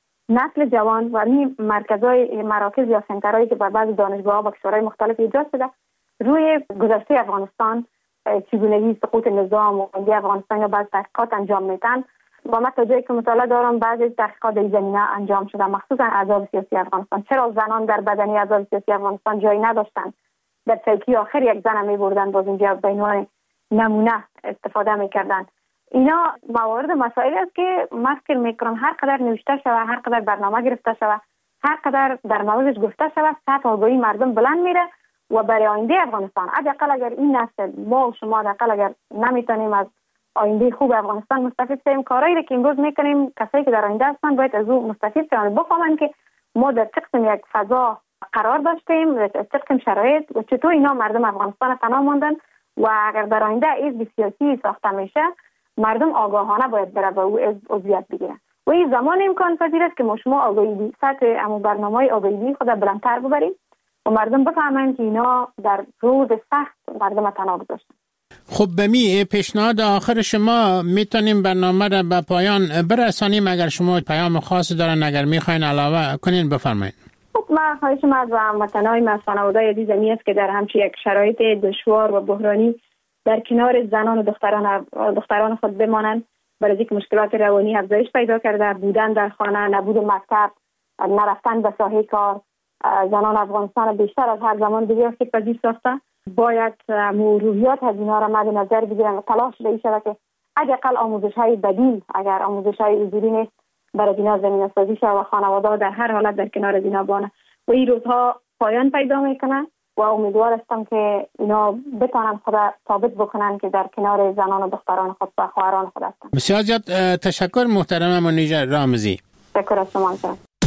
نسل جوان و این مرکزهای مراکز یا سنترهایی که بر بعض دانشگاه‌ها و کشورهای مختلف ایجاد شده روی گذشته افغانستان، چگونگی سقوط نظام و ملی افغانستان یا بعض تحقیقات انجام میدن و من تا جایی که مطالعه دارم بعضی تحقیقات در زمینه انجام شده، مخصوصا احزاب سیاسی افغانستان. چرا زنان در بدنی احزاب سیاسی افغانستان جایی نداشتند؟ در چوکی آخر یک زن می بردن، باز اینجا به عنوان نمونه استفاده میکردن. اینا موارد مسائلی است که من فکر میکنم هر قدر نوشته شوه، هر قدر برنامه گرفته شوه، هر قدر در موردش گفته شوه، سطح آگاهی مردم بلند میره و برای آینده افغانستان حداقل اگر این نسل ما و شما حداقل اگر نمیتونیم از آینده خوب افغانستان مستفید شیم، کارایی که امروز میکنیم کسایی که در آینده هستن باید از او مستفید شوند، بفهمن که ما در چه قسم یک فضا قرار داشتیم، در چه قسم شرایط و چطور اینا مردم افغانستان تنها ماندن و اگر در آینده حزب سیاسی ساخته میشه مردم آگاهانه باید بره و او عضویت بگیرن و این زمان امکان پذیر است که ما شما آگاهی سطح امو برنامه‌های آگاهی خود بلندتر ببریم و مردم بفهمن که اینا در روز سخت مردم تنها گذاشتن. خب به می پیشنهاد آخر شما میتونیم برنامه را به پایان برسانیم. اگر شما پیام خاصی دارن اگر میخواین علاوه کنین بفرمایید. خب من خواهشم از هموطنای من خانواده‌ی عزیزم است که در همچین یک شرایط دشوار و بحرانی در کنار زنان و دختران دختران خود بمانند، برای اینکه مشکلات روانی افزایش پیدا کرده، بودن در خانه، نبود مکتب، نرفتن به ساحه کار، زنان افغانستان بیشتر از هر زمان دیگه است که پذیر ساخته. باید روحیات از اینا را مد نظر بگیرن و تلاش بشه که حداقل آموزش‌های بدیل اگر آموزش‌های حضوری نیست برای اینا زمینه سازی شه و خانواده در هر حالت در کنار اینا بانه و این روزها پایان پیدا میکنه و امیدوار هستم که اینا بتونن خود ثابت بکنن که در کنار زنان و دختران خود و خواهران خود هستن. بسیار زیاد تشکر محترم منیژه رامزی. تشکر از شما.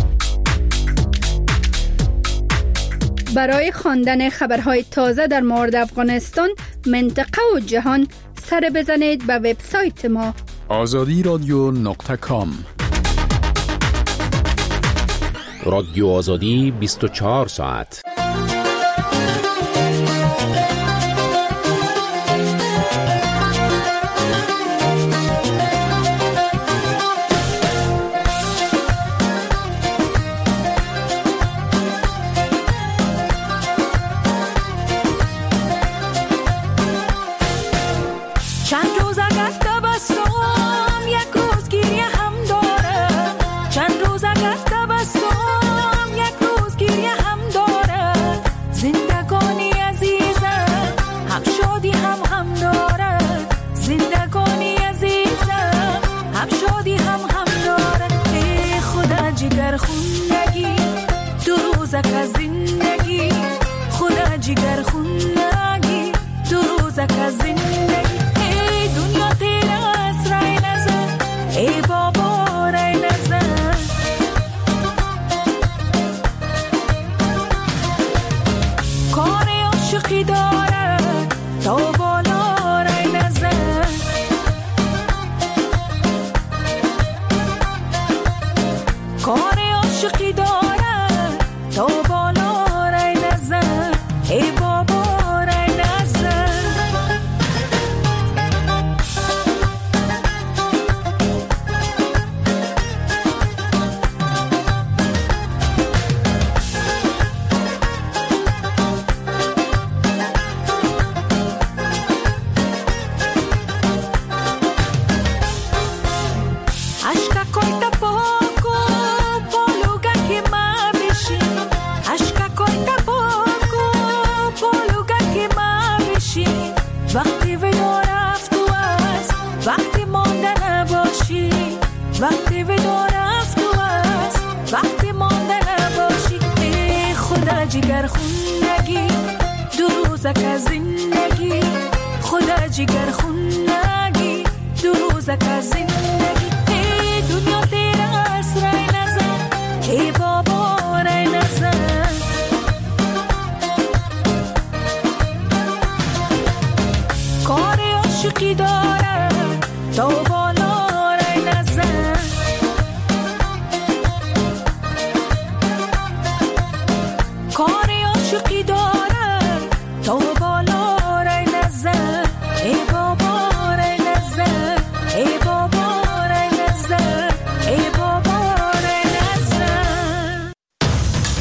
برای خواندن خبرهای تازه در مورد افغانستان، منطقه و جهان سر بزنید به وبسایت ما آزادی رادیو نقطه کام. رادیو آزادی بیست و چهار ساعت. جگر خون نگی دو روزک زندگی خدا جگر خون نگی دو روزک زندگی